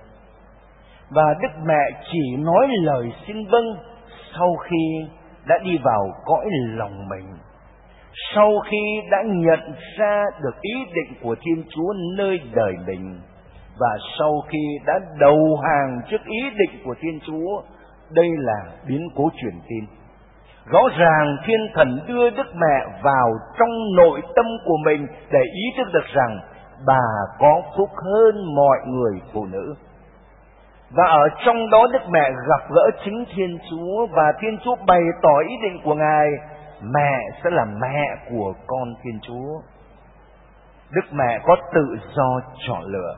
Và Đức Mẹ chỉ nói lời xin vâng sau khi đã đi vào cõi lòng mình, sau khi đã nhận ra được ý định của Thiên Chúa nơi đời mình, và sau khi đã đầu hàng trước ý định của Thiên Chúa. Đây là biến cố truyền tin. Rõ ràng Thiên Thần đưa Đức Mẹ vào trong nội tâm của mình để ý thức được rằng bà có phúc hơn mọi người phụ nữ. Và ở trong đó Đức Mẹ gặp gỡ chính Thiên Chúa, và Thiên Chúa bày tỏ ý định của Ngài, mẹ sẽ là mẹ của con Thiên Chúa. Đức Mẹ có tự do chọn lựa,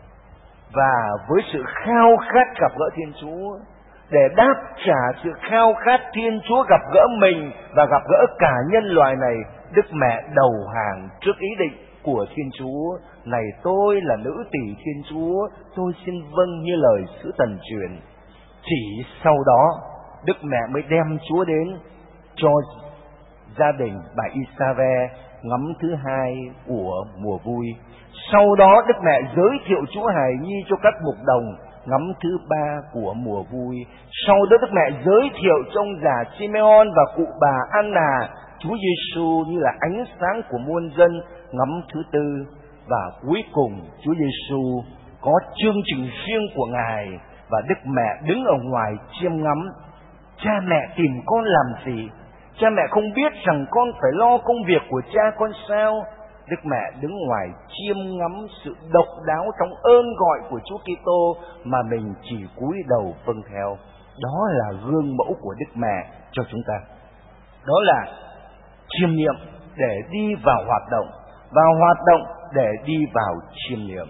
và với sự khao khát gặp gỡ Thiên Chúa, để đáp trả sự khao khát Thiên Chúa gặp gỡ mình và gặp gỡ cả nhân loại này, Đức Mẹ đầu hàng trước ý định của Thiên Chúa. Này, tôi là nữ tỳ Thiên Chúa, tôi xin vâng như lời sứ Tần truyền. Chỉ sau đó Đức Mẹ mới đem Chúa đến cho gia đình bà Isave ngắm thứ hai của mùa vui. Sau đó Đức Mẹ giới thiệu Chúa Hài Nhi cho các mục đồng ngắm thứ ba của mùa vui. Sau đó Đức Mẹ giới thiệu cho ông già Simeon và cụ bà Anna Chúa Giêsu như là ánh sáng của muôn dân ngắm thứ tư. Và cuối cùng Chúa Giêsu có chương trình riêng của Ngài, và Đức Mẹ đứng ở ngoài chiêm ngắm. Cha mẹ tìm con làm gì? Cha mẹ không biết rằng con phải lo công việc của cha con sao? Đức Mẹ đứng ngoài chiêm ngắm sự độc đáo trong ơn gọi của Chúa Kitô mà mình chỉ cúi đầu vâng theo. Đó là gương mẫu của Đức Mẹ cho chúng ta. Đó là chiêm nghiệm để đi vào hoạt động, và hoạt động để đi vào chiêm nghiệm.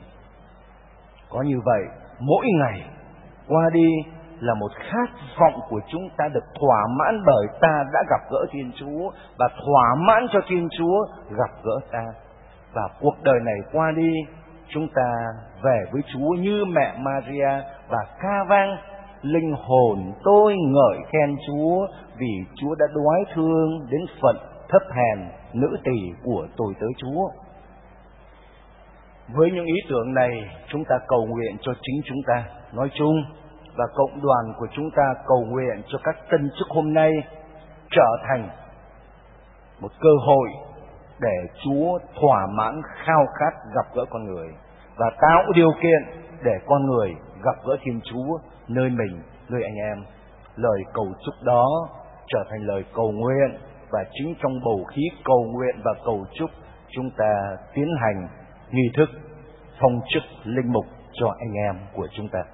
Có như vậy, mỗi ngày qua đi là một khát vọng của chúng ta được thỏa mãn, bởi ta đã gặp gỡ Thiên Chúa, và thỏa mãn cho Thiên Chúa gặp gỡ ta. Và cuộc đời này qua đi, chúng ta về với Chúa như mẹ Maria và ca vang: linh hồn tôi ngợi khen Chúa, vì Chúa đã đoái thương đến phận thấp hèn nữ tỳ của tôi tới Chúa. Với những ý tưởng này, chúng ta cầu nguyện cho chính chúng ta nói chung, và cộng đoàn của chúng ta cầu nguyện cho các tân chức hôm nay trở thành một cơ hội để Chúa thỏa mãn khao khát gặp gỡ con người, và tạo điều kiện để con người gặp gỡ Thiên Chúa nơi mình, nơi anh em. Lời cầu chúc đó trở thành lời cầu nguyện, và chính trong bầu khí cầu nguyện và cầu chúc, chúng ta tiến hành nghi thức phong chức linh mục cho anh em của chúng ta.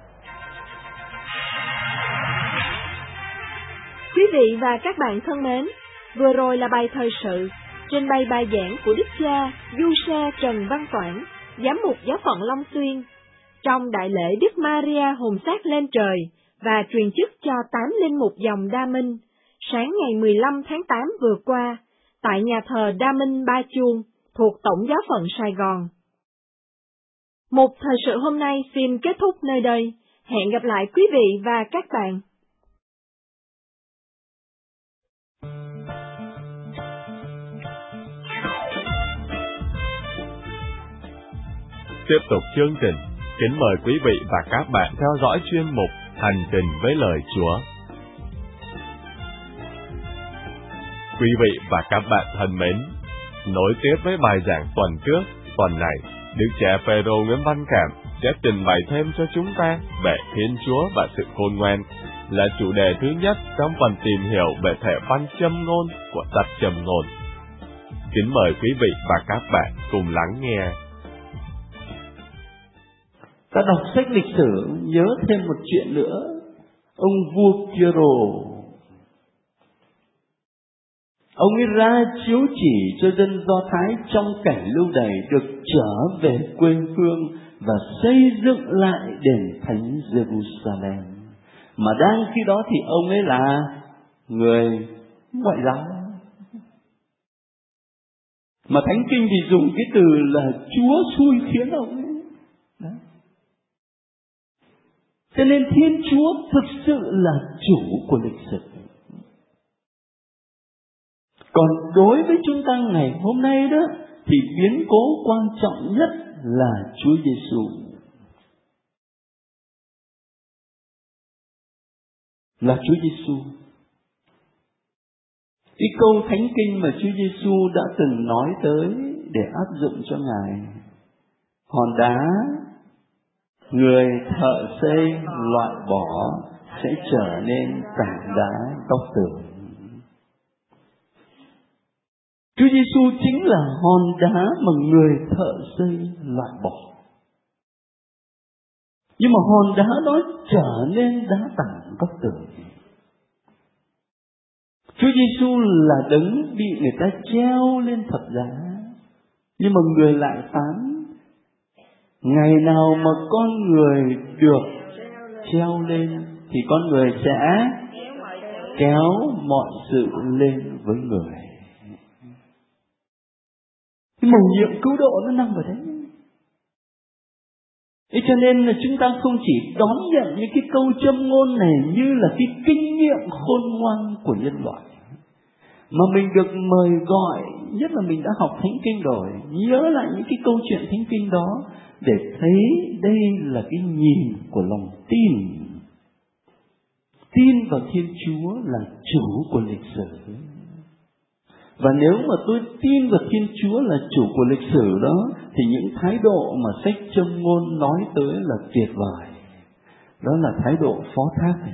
Quý vị và các bạn thân mến, vừa rồi là bài thời sự trên bài giảng của Đức cha Du Sa Trần Văn Toản, giám mục giáo phận Long Xuyên, trong đại lễ Đức Maria hồn xác lên trời và truyền chức cho 8 linh mục dòng Đa Minh, sáng ngày 15 tháng 8 vừa qua, tại nhà thờ Đa Minh Ba Chuông, thuộc Tổng giáo phận Sài Gòn. Mục thời sự hôm nay xin kết thúc nơi đây. Hẹn gặp lại quý vị và các bạn. Tiếp tục chương trình, kính mời quý vị và các bạn theo dõi chuyên mục Hành trình với lời Chúa. Quý vị và các bạn thân mến, nối tiếp với bài giảng tuần trước, tuần này, Đức cha Phêrô Nguyễn Văn Cảm sẽ trình bày thêm cho chúng ta về Thiên Chúa và sự khôn ngoan, là chủ đề thứ nhất trong phần tìm hiểu về thể văn châm ngôn của sách Châm Ngôn. Kính mời quý vị và các bạn cùng lắng nghe. Ta đọc sách lịch sử nhớ thêm một chuyện nữa. Ông vua Piero, ông ấy ra chiếu chỉ cho dân Do Thái trong cảnh lưu đày được trở về quê hương và xây dựng lại đền thánh Jerusalem. mà đang khi đó thì ông ấy là người ngoại giao. Mà Thánh Kinh thì dùng cái từ là Chúa xui khiến ông ấy. Đấy. Cho nên Thiên Chúa thực sự là chủ của lịch sử. Còn đối với chúng ta ngày hôm nay đó, thì biến cố quan trọng nhất là Chúa Giêsu. Là Chúa Giêsu. Cái câu Thánh Kinh mà Chúa Giêsu đã từng nói tới để áp dụng cho Ngài: hòn đá người thợ xây loại bỏ sẽ trở nên tảng đá góc tường. Chúa Giêsu chính là hòn đá mà người thợ xây loại bỏ. Nhưng mà hòn đá đó trở nên đá tảng góc tường. Chúa Giêsu là đấng bị người ta treo lên thập giá, nhưng mà người lại phán: ngày nào mà con người được treo lên thì con người sẽ kéo mọi sự lên với người. Cái mầu nhiệm cứu độ nó nằm ở đấy. Thế cho nên là chúng ta không chỉ đón nhận những cái câu châm ngôn này như là cái kinh nghiệm khôn ngoan của nhân loại, mà mình được mời gọi, nhất là mình đã học Thánh Kinh rồi, nhớ lại những cái câu chuyện Thánh Kinh đó để thấy đây là cái nhìn của lòng tin. Tin vào Thiên Chúa là chủ của lịch sử. Và nếu mà tôi tin vào Thiên Chúa là chủ của lịch sử đó, thì những thái độ mà sách châm ngôn nói tới là tuyệt vời. Đó là thái độ phó thác này,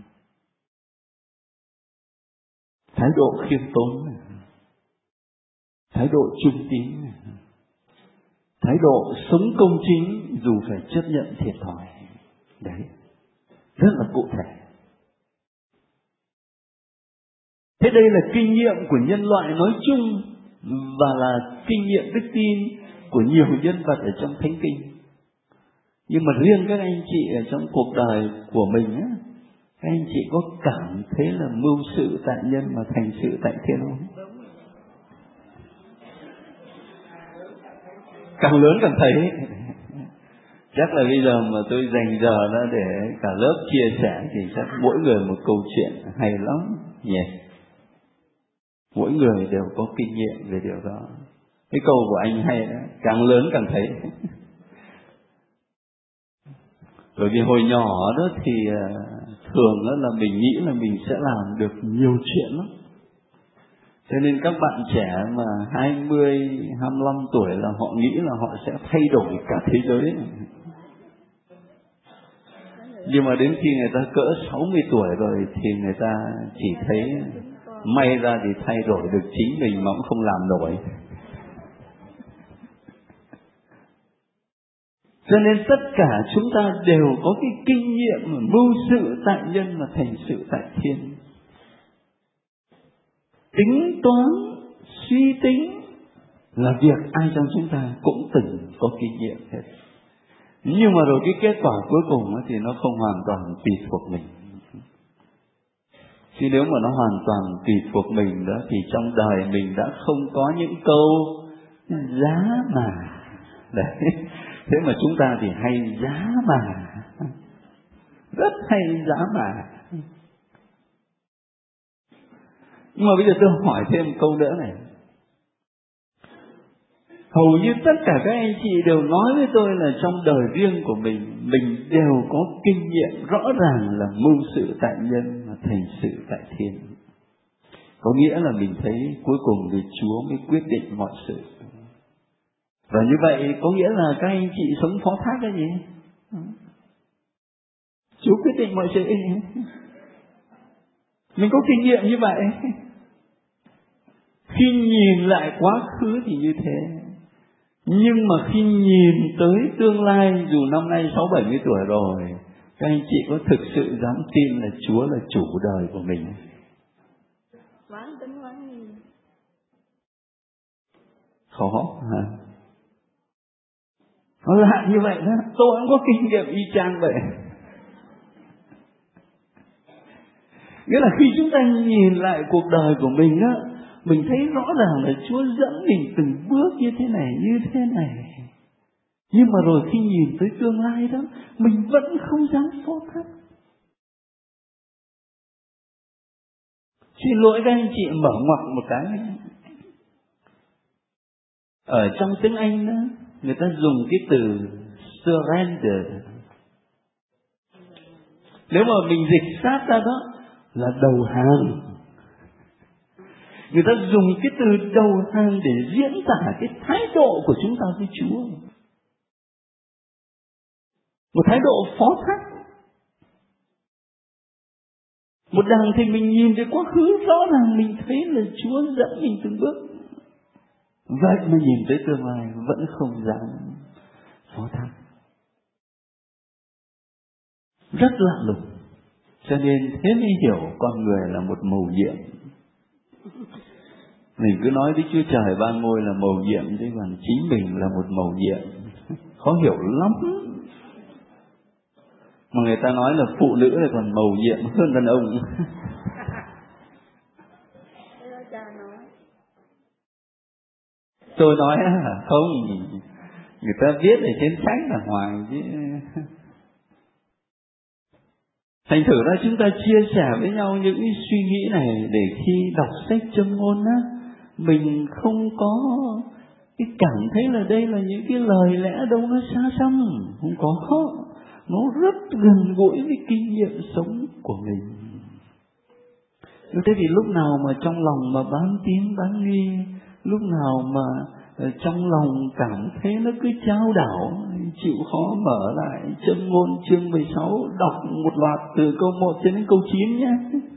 thái độ khiêm tốn này, thái độ trung tín này, thái độ sống công chính dù phải chấp nhận thiệt thòi. Đấy, rất là cụ thể. Thế đây là kinh nghiệm của nhân loại nói chung và là kinh nghiệm đức tin của nhiều nhân vật ở trong Thánh Kinh. Nhưng mà riêng các anh chị ở trong cuộc đời của mình á, các anh chị có cảm thấy là mưu sự tại nhân mà thành sự tại thiên không? Càng lớn càng thấy. Chắc là bây giờ mà tôi dành giờ ra để cả lớp chia sẻ thì chắc mỗi người một câu chuyện hay lắm nhỉ. Mỗi người đều có kinh nghiệm về điều đó. Cái câu của anh hay đó, càng lớn càng thấy. Bởi vì hồi nhỏ đó thì thường đó là mình nghĩ là mình sẽ làm được nhiều chuyện lắm. Cho nên các bạn trẻ mà 20, 25 tuổi là họ nghĩ là họ sẽ thay đổi cả thế giới. Nhưng mà đến khi người ta cỡ 60 tuổi rồi thì người ta chỉ thấy may ra thì thay đổi được chính mình mà cũng không làm nổi. Cho nên tất cả chúng ta đều có cái kinh nghiệm mưu sự tại nhân mà thành sự tại thiên. Tính toán, suy tính là việc ai trong chúng ta cũng từng có kinh nghiệm hết. Nhưng mà rồi cái kết quả cuối cùng thì nó không hoàn toàn tùy thuộc mình. Chứ nếu mà nó hoàn toàn tùy thuộc mình đó thì trong đời mình đã không có những câu giá mà. Đấy. Thế mà chúng ta thì hay giá mà. Rất hay giá mà. Nhưng mà bây giờ tôi hỏi thêm một câu nữa này. Hầu như tất cả các anh chị đều nói với tôi là trong đời riêng của mình đều có kinh nghiệm rõ ràng là mưu sự tại nhân mà thành sự tại thiên. Có nghĩa là mình thấy cuối cùng thì Chúa mới quyết định mọi sự. Và như vậy có nghĩa là các anh chị sống phó thác cái gì? Chúa quyết định mọi sự. Mình có kinh nghiệm như vậy. Khi nhìn lại quá khứ thì như thế. Nhưng mà khi nhìn tới tương lai, dù năm nay 60-70 tuổi rồi, các anh chị có thực sự dám tin là Chúa là chủ đời của mình? Khó hả? Nó lạ như vậy đó, tôi cũng có kinh nghiệm y chang vậy. Nghĩa là khi chúng ta nhìn lại cuộc đời của mình á, mình thấy rõ ràng là Chúa dẫn mình từng bước như thế này. Nhưng mà rồi khi nhìn tới tương lai đó, mình vẫn không dám phó thác. Xin lỗi các anh chị mở ngoặc một cái. Ở trong tiếng Anh đó, người ta dùng cái từ surrender. Nếu mà mình dịch sát ra đó là đầu hàng. Người ta dùng cái từ đầu hàng để diễn tả cái thái độ của chúng ta với Chúa. Một thái độ phó thác. Một đằng thì mình nhìn thấy quá khứ rõ ràng, mình thấy là Chúa dẫn mình từng bước. Vậy mà nhìn tới tương lai vẫn không dám phó thác. Rất lạ lùng. Cho nên thế mới hiểu con người là một mầu nhiệm. Mình cứ nói với Chúa Trời ba ngôi là mầu nhiệm, chứ còn chính mình là một mầu nhiệm. Khó hiểu lắm. Mà người ta nói là phụ nữ là còn mầu nhiệm hơn đàn ông. Tôi nói không, người ta viết ở trên sách là hoàng chứ. Thành thử ra chúng ta chia sẻ với nhau những cái suy nghĩ này để khi đọc sách châm ngôn á, mình không có cái cảm thấy là đây là những cái lời lẽ đâu nó xa xăm, không có. Nó rất gần gũi với kinh nghiệm sống của mình. Thế thì lúc nào mà trong lòng mà bán tín bán nghi, lúc nào mà trong lòng cảm thấy nó cứ chao đảo, chịu khó mở lại châm ngôn chương 16, đọc một loạt từ câu 1 cho đến câu 9 nhé.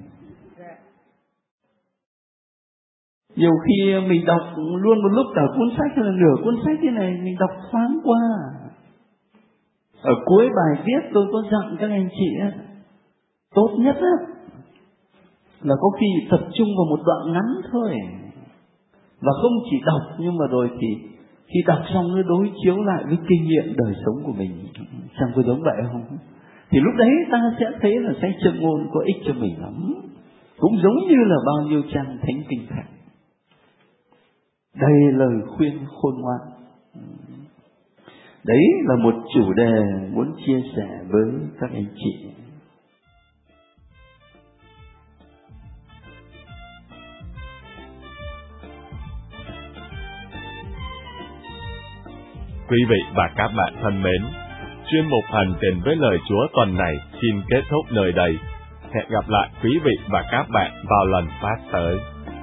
Nhiều khi mình đọc luôn một lúc cả cuốn sách hay là nửa cuốn sách thế này, mình đọc thoáng qua. Ở cuối bài viết tôi có dặn các anh chị á, tốt nhất á là có khi tập trung vào một đoạn ngắn thôi. Và không chỉ đọc, nhưng mà rồi thì khi đọc xong nó đối chiếu lại với kinh nghiệm đời sống của mình. Chẳng có giống vậy không? Thì lúc đấy ta sẽ thấy là sách châm ngôn có ích cho mình lắm. Cũng giống như là bao nhiêu trang thánh kinh khác. Đây lời khuyên khôn ngoan. Đấy là một chủ đề muốn chia sẻ với các anh chị. Quý vị và các bạn thân mến, chuyên mục Hành trình với lời Chúa tuần này xin kết thúc nơi đây. Hẹn gặp lại quý vị và các bạn vào lần phát tới.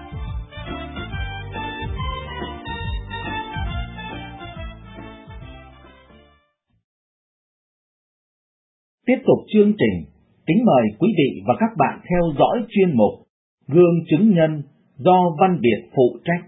Tiếp tục chương trình, kính mời quý vị và các bạn theo dõi chuyên mục Gương chứng nhân do Văn Việt phụ trách.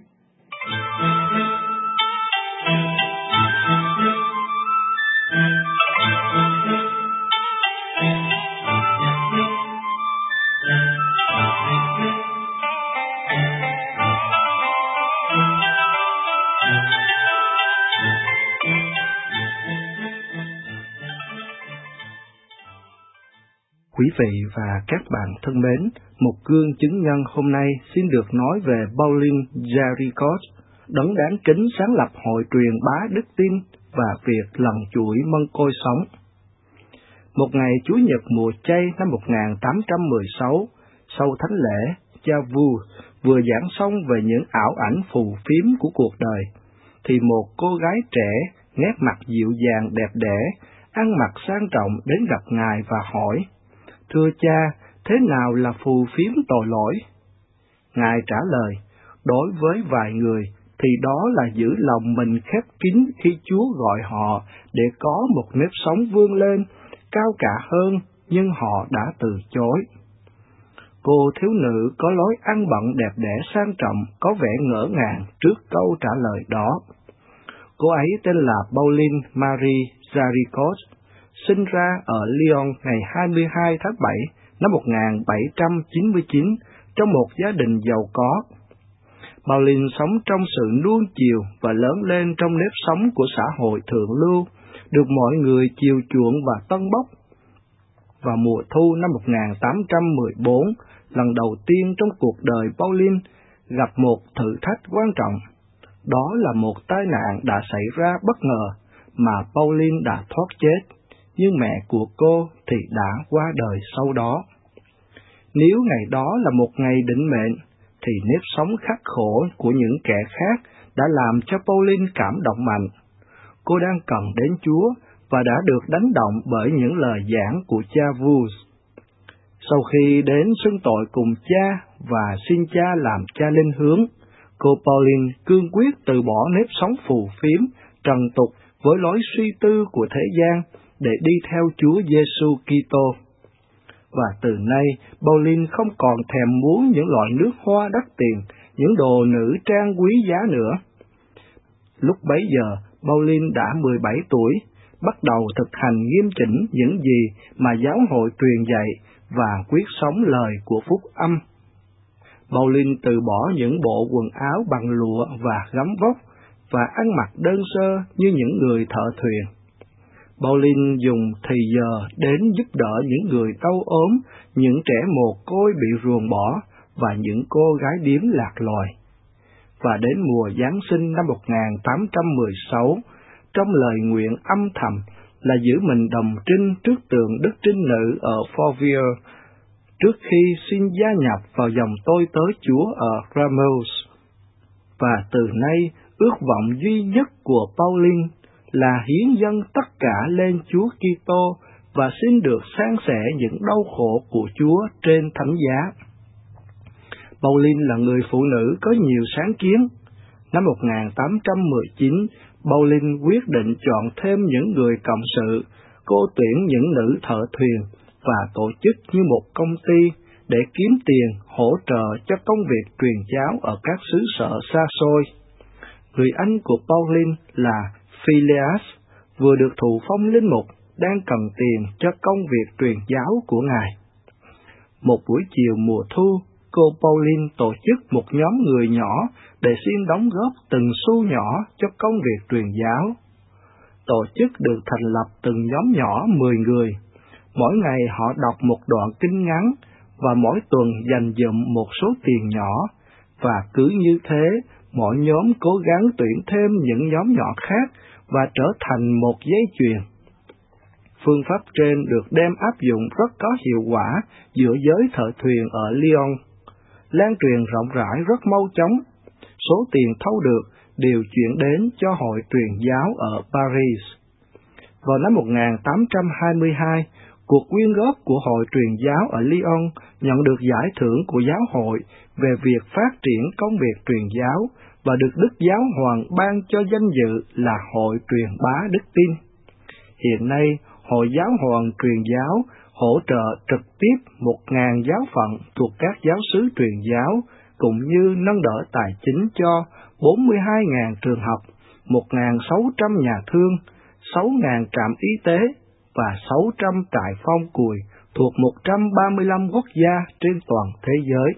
Quý vị và các bạn thân mến, một gương chứng nhân hôm nay xin được nói về Pauline Jaricot, đấng đáng kính sáng lập hội truyền bá đức tin và việc lần chuỗi mân côi sống. Một ngày Chủ nhật mùa chay năm 1816, sau thánh lễ, cha Vu vừa giảng xong về những ảo ảnh phù phiếm của cuộc đời, thì một cô gái trẻ, nét mặt dịu dàng đẹp đẽ, ăn mặc sang trọng đến gặp Ngài và hỏi: "Thưa cha, thế nào là phù phiếm tội lỗi?" Ngài trả lời: "Đối với vài người thì đó là giữ lòng mình khép kín khi Chúa gọi họ để có một nếp sống vươn lên, cao cả hơn, nhưng họ đã từ chối." Cô thiếu nữ có lối ăn bận đẹp đẽ sang trọng có vẻ ngỡ ngàng trước câu trả lời đó. Cô ấy tên là Pauline Marie Jaricot, sinh ra ở Lyon ngày 22 tháng 7 năm 1799 trong một gia đình giàu có. Pauline sống trong sự nuông chiều và lớn lên trong nếp sống của xã hội thượng lưu, được mọi người chiều chuộng và tân bốc. Vào mùa thu năm 1814, lần đầu tiên trong cuộc đời Pauline gặp một thử thách quan trọng. Đó là một tai nạn đã xảy ra bất ngờ mà Pauline đã thoát chết, nhưng mẹ của cô thì đã qua đời sau đó. Nếu ngày đó là một ngày định mệnh, thì nếp sống khắc khổ của những kẻ khác đã làm cho Pauline cảm động mạnh. Cô đang cần đến Chúa và đã được đánh động bởi những lời giảng của cha Vus. Sau khi đến xưng tội cùng cha và xin cha làm cha linh hướng, cô Pauline cương quyết từ bỏ nếp sống phù phiếm, trần tục với lối suy tư của thế gian để đi theo Chúa Giêsu Kitô. Và từ nay, Pauline không còn thèm muốn những loại nước hoa đắt tiền, những đồ nữ trang quý giá nữa. Lúc bấy giờ, Pauline đã 17 tuổi, bắt đầu thực hành nghiêm chỉnh những gì mà giáo hội truyền dạy và quyết sống lời của phúc âm. Pauline từ bỏ những bộ quần áo bằng lụa và gấm vóc và ăn mặc đơn sơ như những người thợ thuyền. Pauline dùng thì giờ đến giúp đỡ những người đau ốm, những trẻ mồ côi bị ruồng bỏ và những cô gái điếm lạc loài. Và đến mùa Giáng sinh năm 1816, trong lời nguyện âm thầm là giữ mình đồng trinh trước tượng Đức Trinh Nữ ở Fourvière, trước khi xin gia nhập vào dòng tôi tớ Chúa ở Ramos. Và từ nay, ước vọng duy nhất của Pauline là hiến dâng tất cả lên Chúa Kitô và xin được san sẻ những đau khổ của Chúa trên thánh giá. Pauline là người phụ nữ có nhiều sáng kiến. Năm 1819, Pauline quyết định chọn thêm những người cộng sự, cô tuyển những nữ thợ thuyền và tổ chức như một công ty để kiếm tiền hỗ trợ cho công việc truyền giáo ở các xứ sở xa xôi. Người anh của Pauline là Phileas, vừa được thụ phong linh mục, đang cần tiền cho công việc truyền giáo của ngài. Một buổi chiều mùa thu, cô Pauline tổ chức một nhóm người nhỏ để xin đóng góp từng xu nhỏ cho công việc truyền giáo. Tổ chức được thành lập từng nhóm nhỏ 10 người. Mỗi ngày họ đọc một đoạn kinh ngắn và mỗi tuần dành dụm một số tiền nhỏ, và cứ như thế, mỗi nhóm cố gắng tuyển thêm những nhóm nhỏ khác và trở thành một dây chuyền. Phương pháp trên được đem áp dụng rất có hiệu quả giữa giới thợ thuyền ở Lyon, lan truyền rộng rãi rất mau chóng. Số tiền thâu được đều chuyển đến cho hội truyền giáo ở Paris. Vào năm 1822, cuộc quyên góp của hội truyền giáo ở Lyon nhận được giải thưởng của giáo hội về việc phát triển công việc truyền giáo và được Đức Giáo Hoàng ban cho danh dự là Hội truyền bá đức tin. Hiện nay, Hội Giáo Hoàng truyền giáo hỗ trợ trực tiếp 1.000 giáo phận thuộc các giáo xứ truyền giáo, cũng như nâng đỡ tài chính cho 42.000 trường học, 1.600 nhà thương, 6.000 trạm y tế và 600 trại phong cùi thuộc 135 quốc gia trên toàn thế giới.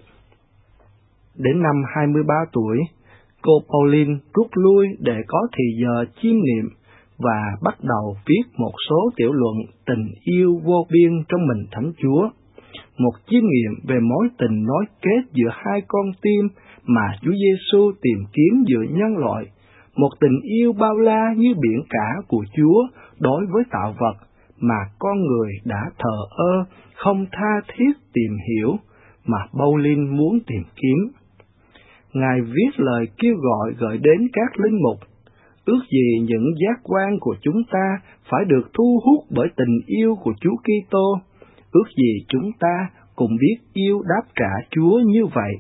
Đến năm 23 tuổi, cô Pauline rút lui để có thì giờ chiêm niệm và bắt đầu viết một số tiểu luận tình yêu vô biên trong mình Thánh Chúa, một chiêm nghiệm về mối tình nối kết giữa hai con tim mà Chúa Giêsu tìm kiếm giữa nhân loại, một tình yêu bao la như biển cả của Chúa đối với tạo vật mà con người đã thờ ơ, không tha thiết tìm hiểu, mà Pauline muốn tìm kiếm. Ngài viết lời kêu gọi gửi đến các linh mục, ước gì những giác quan của chúng ta phải được thu hút bởi tình yêu của Chúa Kitô, ước gì chúng ta cùng biết yêu đáp trả Chúa như vậy.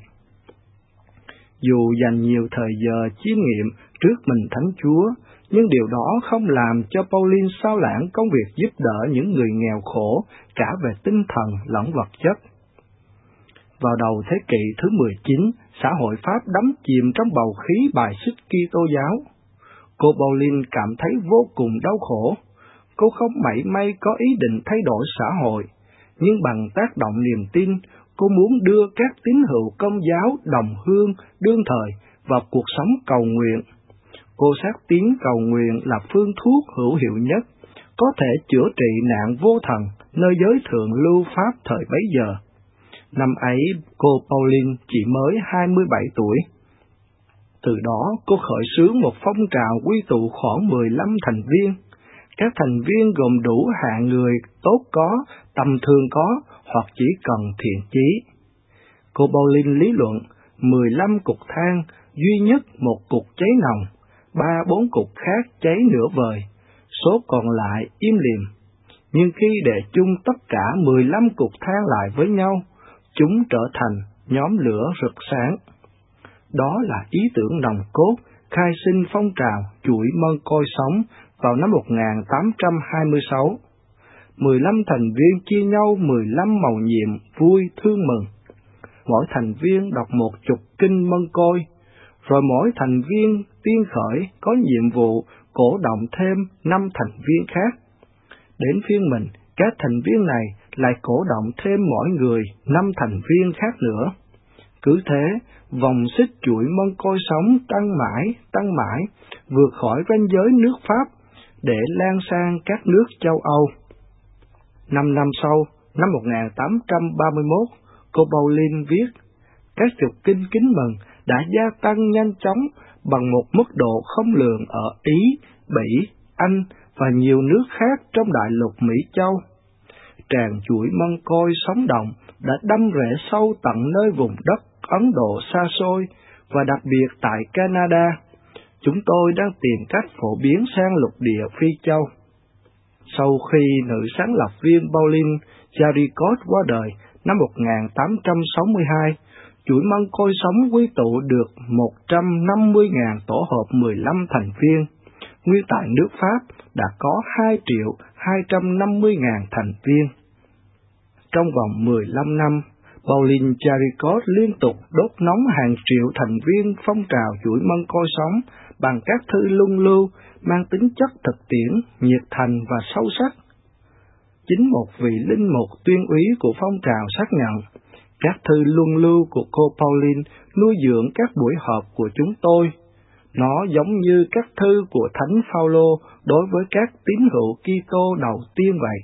Dù dành nhiều thời giờ chiêm nghiệm trước mình Thánh Chúa, nhưng điều đó không làm cho Pauline sao lãng công việc giúp đỡ những người nghèo khổ cả về tinh thần lẫn vật chất. Vào đầu thế kỷ thứ 19, xã hội Pháp đắm chìm trong bầu khí bài xích Kitô giáo. Cô Pauline cảm thấy vô cùng đau khổ. Cô không mảy may có ý định thay đổi xã hội, nhưng bằng tác động niềm tin, cô muốn đưa các tín hữu Công giáo đồng hương đương thời vào cuộc sống cầu nguyện. Cô xác tín cầu nguyện là phương thuốc hữu hiệu nhất, có thể chữa trị nạn vô thần nơi giới thượng lưu Pháp thời bấy giờ. Năm ấy, cô Pauline chỉ mới 27 tuổi. Từ đó, cô khởi xướng một phong trào quy tụ khoảng 15 thành viên. Các thành viên gồm đủ hạng người tốt có, tầm thường có, hoặc chỉ cần thiện chí. Cô Pauline lý luận, 15 cục than, duy nhất một cục cháy nồng, 3-4 cục khác cháy nửa vời, số còn lại im lìm. Nhưng khi để chung tất cả 15 cục than lại với nhau, chúng trở thành nhóm lửa rực sáng. Đó là ý tưởng nòng cốt khai sinh phong trào chuỗi mân côi sống vào năm 1826. 15 thành viên chia nhau 15 mầu nhiệm vui thương mừng. Mỗi thành viên đọc 10 kinh mân côi, rồi mỗi thành viên tiên khởi có nhiệm vụ cổ động thêm 5 thành viên khác. Đến phiên mình, các thành viên này lại cổ động thêm mỗi người 5 thành viên khác nữa. Cứ thế, vòng xích chuỗi mân côi sống tăng mãi, vượt khỏi ranh giới nước Pháp, để lan sang các nước châu Âu. 5 năm sau, năm 1831, cô Pauline viết, các chục kinh kính mừng đã gia tăng nhanh chóng bằng một mức độ không lường ở Ý, Bỉ, Anh và nhiều nước khác trong đại lục Mỹ Châu. Tràng chuỗi mân côi sống động đã đâm rễ sâu tận nơi vùng đất Ấn Độ xa xôi và đặc biệt tại Canada. Chúng tôi đang tìm cách phổ biến sang lục địa Phi Châu. Sau khi nữ sáng lập viên Pauline Jaricot qua đời năm 1862, chuỗi mân côi sống quy tụ được 150.000 tổ hợp 15 thành viên. Nguyên tại nước Pháp đã có 2.250.000 thành viên. Trong vòng 15 năm, Pauline Jaricot liên tục đốt nóng hàng triệu thành viên phong trào chuỗi mân côi sống bằng các thư luân lưu mang tính chất thực tiễn, nhiệt thành và sâu sắc. Chính một vị linh mục tuyên úy của phong trào xác nhận, các thư luân lưu của cô Pauline nuôi dưỡng các buổi họp của chúng tôi. Nó giống như các thư của Thánh Phaolô đối với các tín hữu Kitô đầu tiên vậy.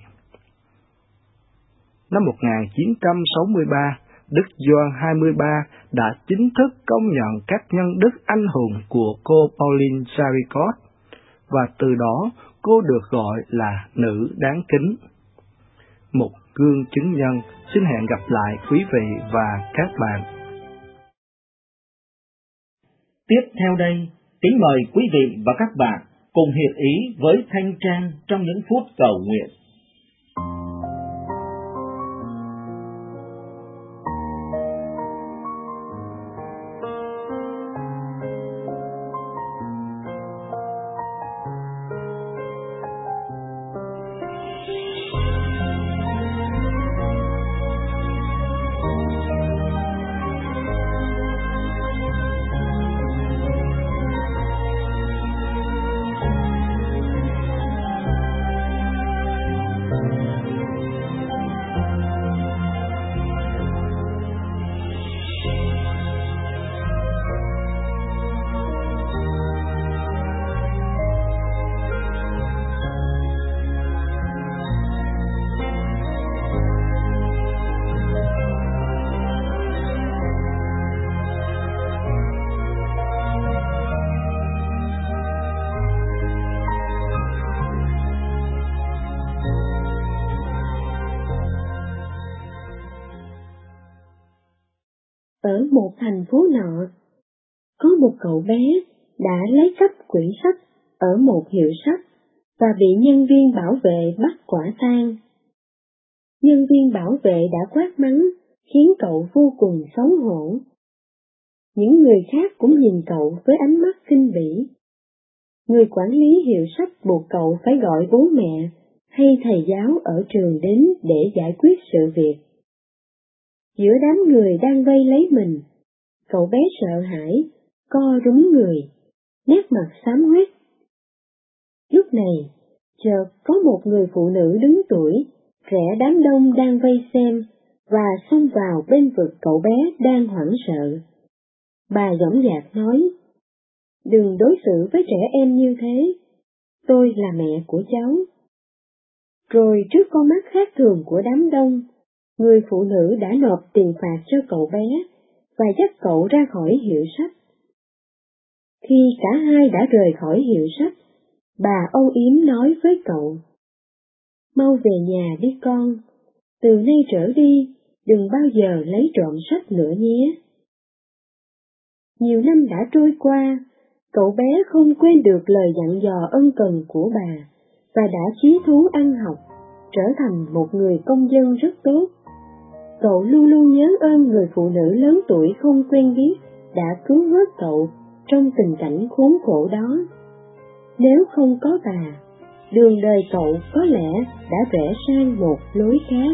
Năm 1963, Đức Gioan 23 đã chính thức công nhận các nhân đức anh hùng của cô Pauline Jaricot, và từ đó cô được gọi là nữ đáng kính. Một gương chứng nhân. Xin hẹn gặp lại quý vị và các bạn. Tiếp theo đây, kính mời quý vị và các bạn cùng hiệp ý với Thanh Trang trong những phút cầu nguyện. Ở một thành phố nọ, có một cậu bé đã lấy cắp quyển sách ở một hiệu sách và bị nhân viên bảo vệ bắt quả tang. Nhân viên bảo vệ đã quát mắng, khiến cậu vô cùng xấu hổ. Những người khác cũng nhìn cậu với ánh mắt khinh bỉ. Người quản lý hiệu sách buộc cậu phải gọi bố mẹ hay thầy giáo ở trường đến để giải quyết sự việc. Giữa đám người đang vây lấy mình, cậu bé sợ hãi, co rúm người, nét mặt xám huét. Lúc này, chợt có một người phụ nữ đứng tuổi, rẽ đám đông đang vây xem, và xông vào bên vực cậu bé đang hoảng sợ. Bà dõng dạc nói, đừng đối xử với trẻ em như thế, tôi là mẹ của cháu. Rồi trước con mắt khác thường của đám đông, người phụ nữ đã nộp tiền phạt cho cậu bé và dắt cậu ra khỏi hiệu sách. Khi cả hai đã rời khỏi hiệu sách, bà âu yếm nói với cậu: "Mau về nhà đi con, từ nay trở đi, đừng bao giờ lấy trộm sách nữa nhé." Nhiều năm đã trôi qua, cậu bé không quên được lời dặn dò ân cần của bà và đã chí thú ăn học, trở thành một người công dân rất tốt. Cậu luôn luôn nhớ ơn người phụ nữ lớn tuổi không quen biết đã cứu vớt cậu trong tình cảnh khốn khổ đó. Nếu không có bà, đường đời cậu có lẽ đã rẽ sang một lối khác.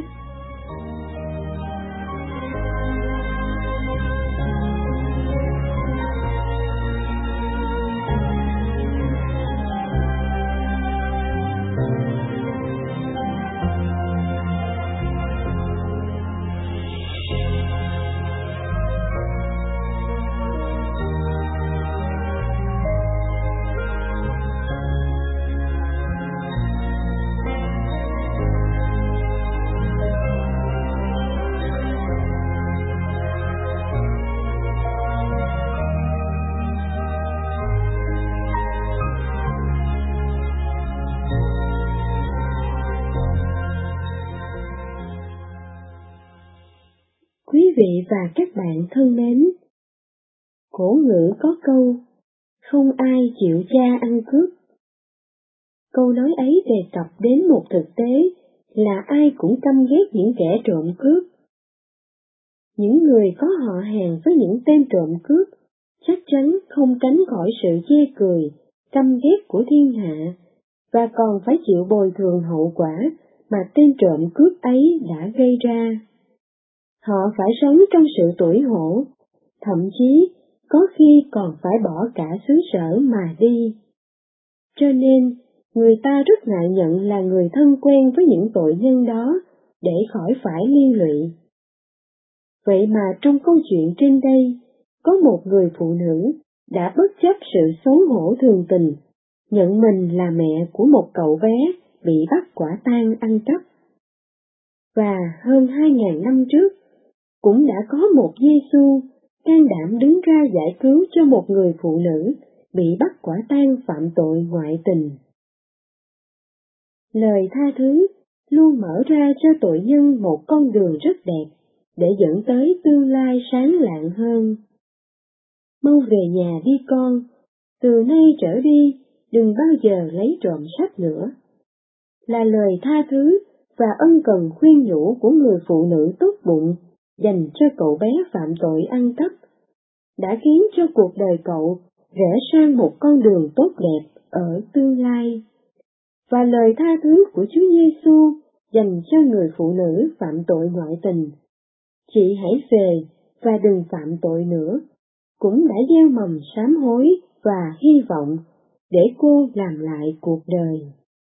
Quý vị và các bạn thân mến, cổ ngữ có câu, không ai chịu cha ăn cướp. Câu nói ấy đề cập đến một thực tế là ai cũng căm ghét những kẻ trộm cướp. Những người có họ hàng với những tên trộm cướp chắc chắn không tránh khỏi sự chê cười, căm ghét của thiên hạ, và còn phải chịu bồi thường hậu quả mà tên trộm cướp ấy đã gây ra. Họ phải sống trong sự tủi hổ, thậm chí có khi còn phải bỏ cả xứ sở mà đi. Cho nên, người ta rất ngại nhận là người thân quen với những tội nhân đó để khỏi phải liên lụy. Vậy mà trong câu chuyện trên đây, có một người phụ nữ đã bất chấp sự xấu hổ thường tình, nhận mình là mẹ của một cậu bé bị bắt quả tang ăn cắp. Và hơn 2000 năm trước, cũng đã có một Giê-xu can đảm đứng ra giải cứu cho một người phụ nữ bị bắt quả tang phạm tội ngoại tình. Lời tha thứ luôn mở ra cho tội nhân một con đường rất đẹp để dẫn tới tương lai sáng lạng hơn. Mau về nhà đi con, từ nay trở đi đừng bao giờ lấy trộm sách nữa, là lời tha thứ và ân cần khuyên nhủ của người phụ nữ tốt bụng dành cho cậu bé phạm tội ăn cắp, đã khiến cho cuộc đời cậu rẽ sang một con đường tốt đẹp ở tương lai. Và lời tha thứ của Chúa Giê-xu dành cho người phụ nữ phạm tội ngoại tình, chị hãy về và đừng phạm tội nữa, cũng đã gieo mầm sám hối và hy vọng để cô làm lại cuộc đời.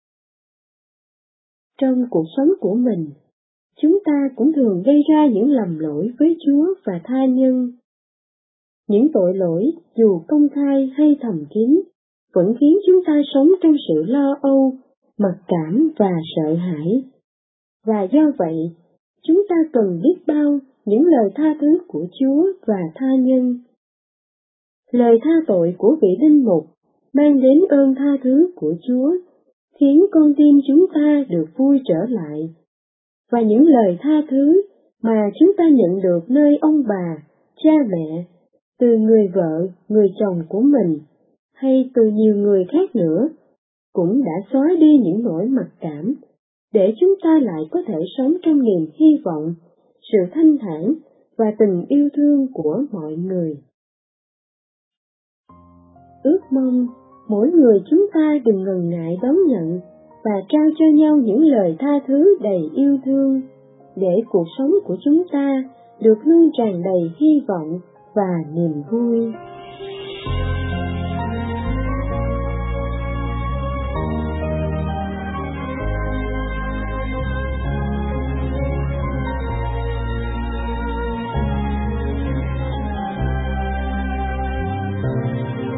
Trong cuộc sống của mình, chúng ta cũng thường gây ra những lầm lỗi với Chúa và tha nhân. Những tội lỗi, dù công khai hay thầm kín, vẫn khiến chúng ta sống trong sự lo âu, mặc cảm và sợ hãi. Và do vậy, chúng ta cần biết bao những lời tha thứ của Chúa và tha nhân. Lời tha tội của vị linh mục mang đến ơn tha thứ của Chúa, khiến con tim chúng ta được vui trở lại. Và những lời tha thứ mà chúng ta nhận được nơi ông bà, cha mẹ, từ người vợ, người chồng của mình, hay từ nhiều người khác nữa, cũng đã xóa đi những nỗi mặc cảm, để chúng ta lại có thể sống trong niềm hy vọng, sự thanh thản và tình yêu thương của mọi người. Ước mong mỗi người chúng ta đừng ngần ngại đón nhận và trao cho nhau những lời tha thứ đầy yêu thương, để cuộc sống của chúng ta được luôn tràn đầy hy vọng và niềm vui.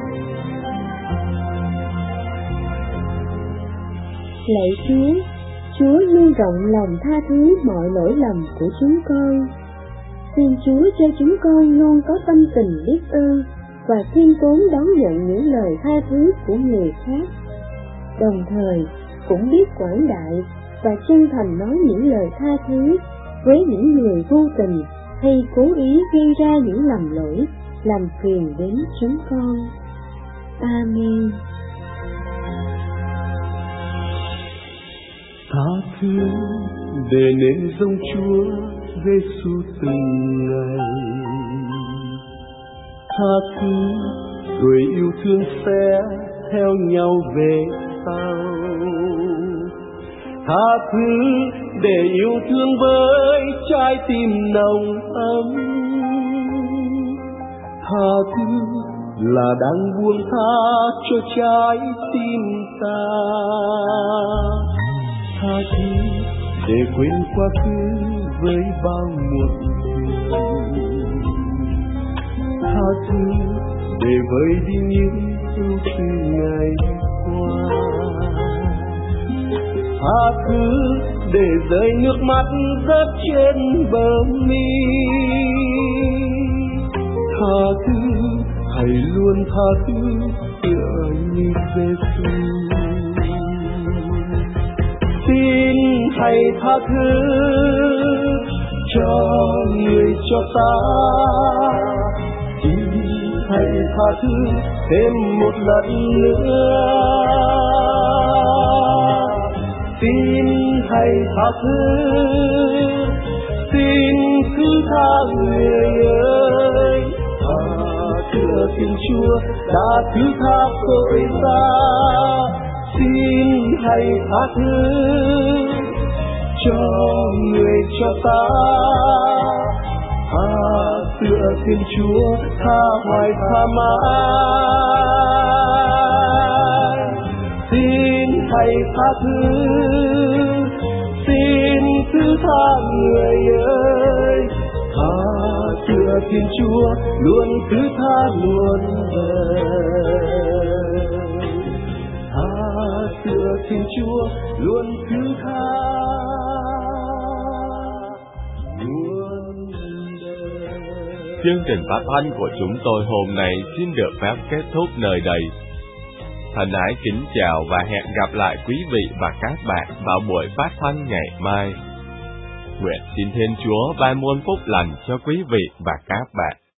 Lạy Chúa, Chúa luôn rộng lòng tha thứ mọi lỗi lầm của chúng con. Xin Chúa cho chúng con luôn có tâm tình biết ơn và khiêm tốn đón nhận những lời tha thứ của người khác, đồng thời cũng biết quảng đại và chân thành nói những lời tha thứ với những người vô tình hay cố ý gây ra những lầm lỗi làm phiền đến chúng con. Amen. Tha thứ để nên giống Chúa Giêsu từng ngày. Tha thứ rồi yêu thương sẽ theo nhau về sau. Tha thứ để yêu thương với trái tim nồng ấm. Tha thứ là đang buông tha cho trái tim ta. Tha thứ để quên quá khứ với bao muộn phiền. Tha thứ để vơi đi những ưu tư ngày qua. Tha thứ để rơi nước mắt rớt trên bờ mi. Tha thứ hãy luôn tha thứ tựa như Giêsu. Xin hãy tha thứ cho người cho ta. Xin hãy tha thứ thêm một lần nữa. Xin hãy tha thứ. Xin cứ tha người ơi. Thưa Thiên Chúa đã thứ tha tội ta. Xin hãy tha thứ cho người cho ta. Tựa Thiên Chúa tha hoài tha mãi. Xin hãy tha thứ. Xin thứ tha người ơi. Tựa Thiên Chúa luôn thứ tha luôn đời. Tựa Thiên Chúa luôn thứ tha luôn đời. Chương trình phát thanh của chúng tôi hôm nay xin được phép kết thúc nơi đây. Thân ái kính chào và hẹn gặp lại quý vị và các bạn vào buổi phát thanh ngày mai. Nguyện xin Thiên Chúa ban muôn phúc lành cho quý vị và các bạn.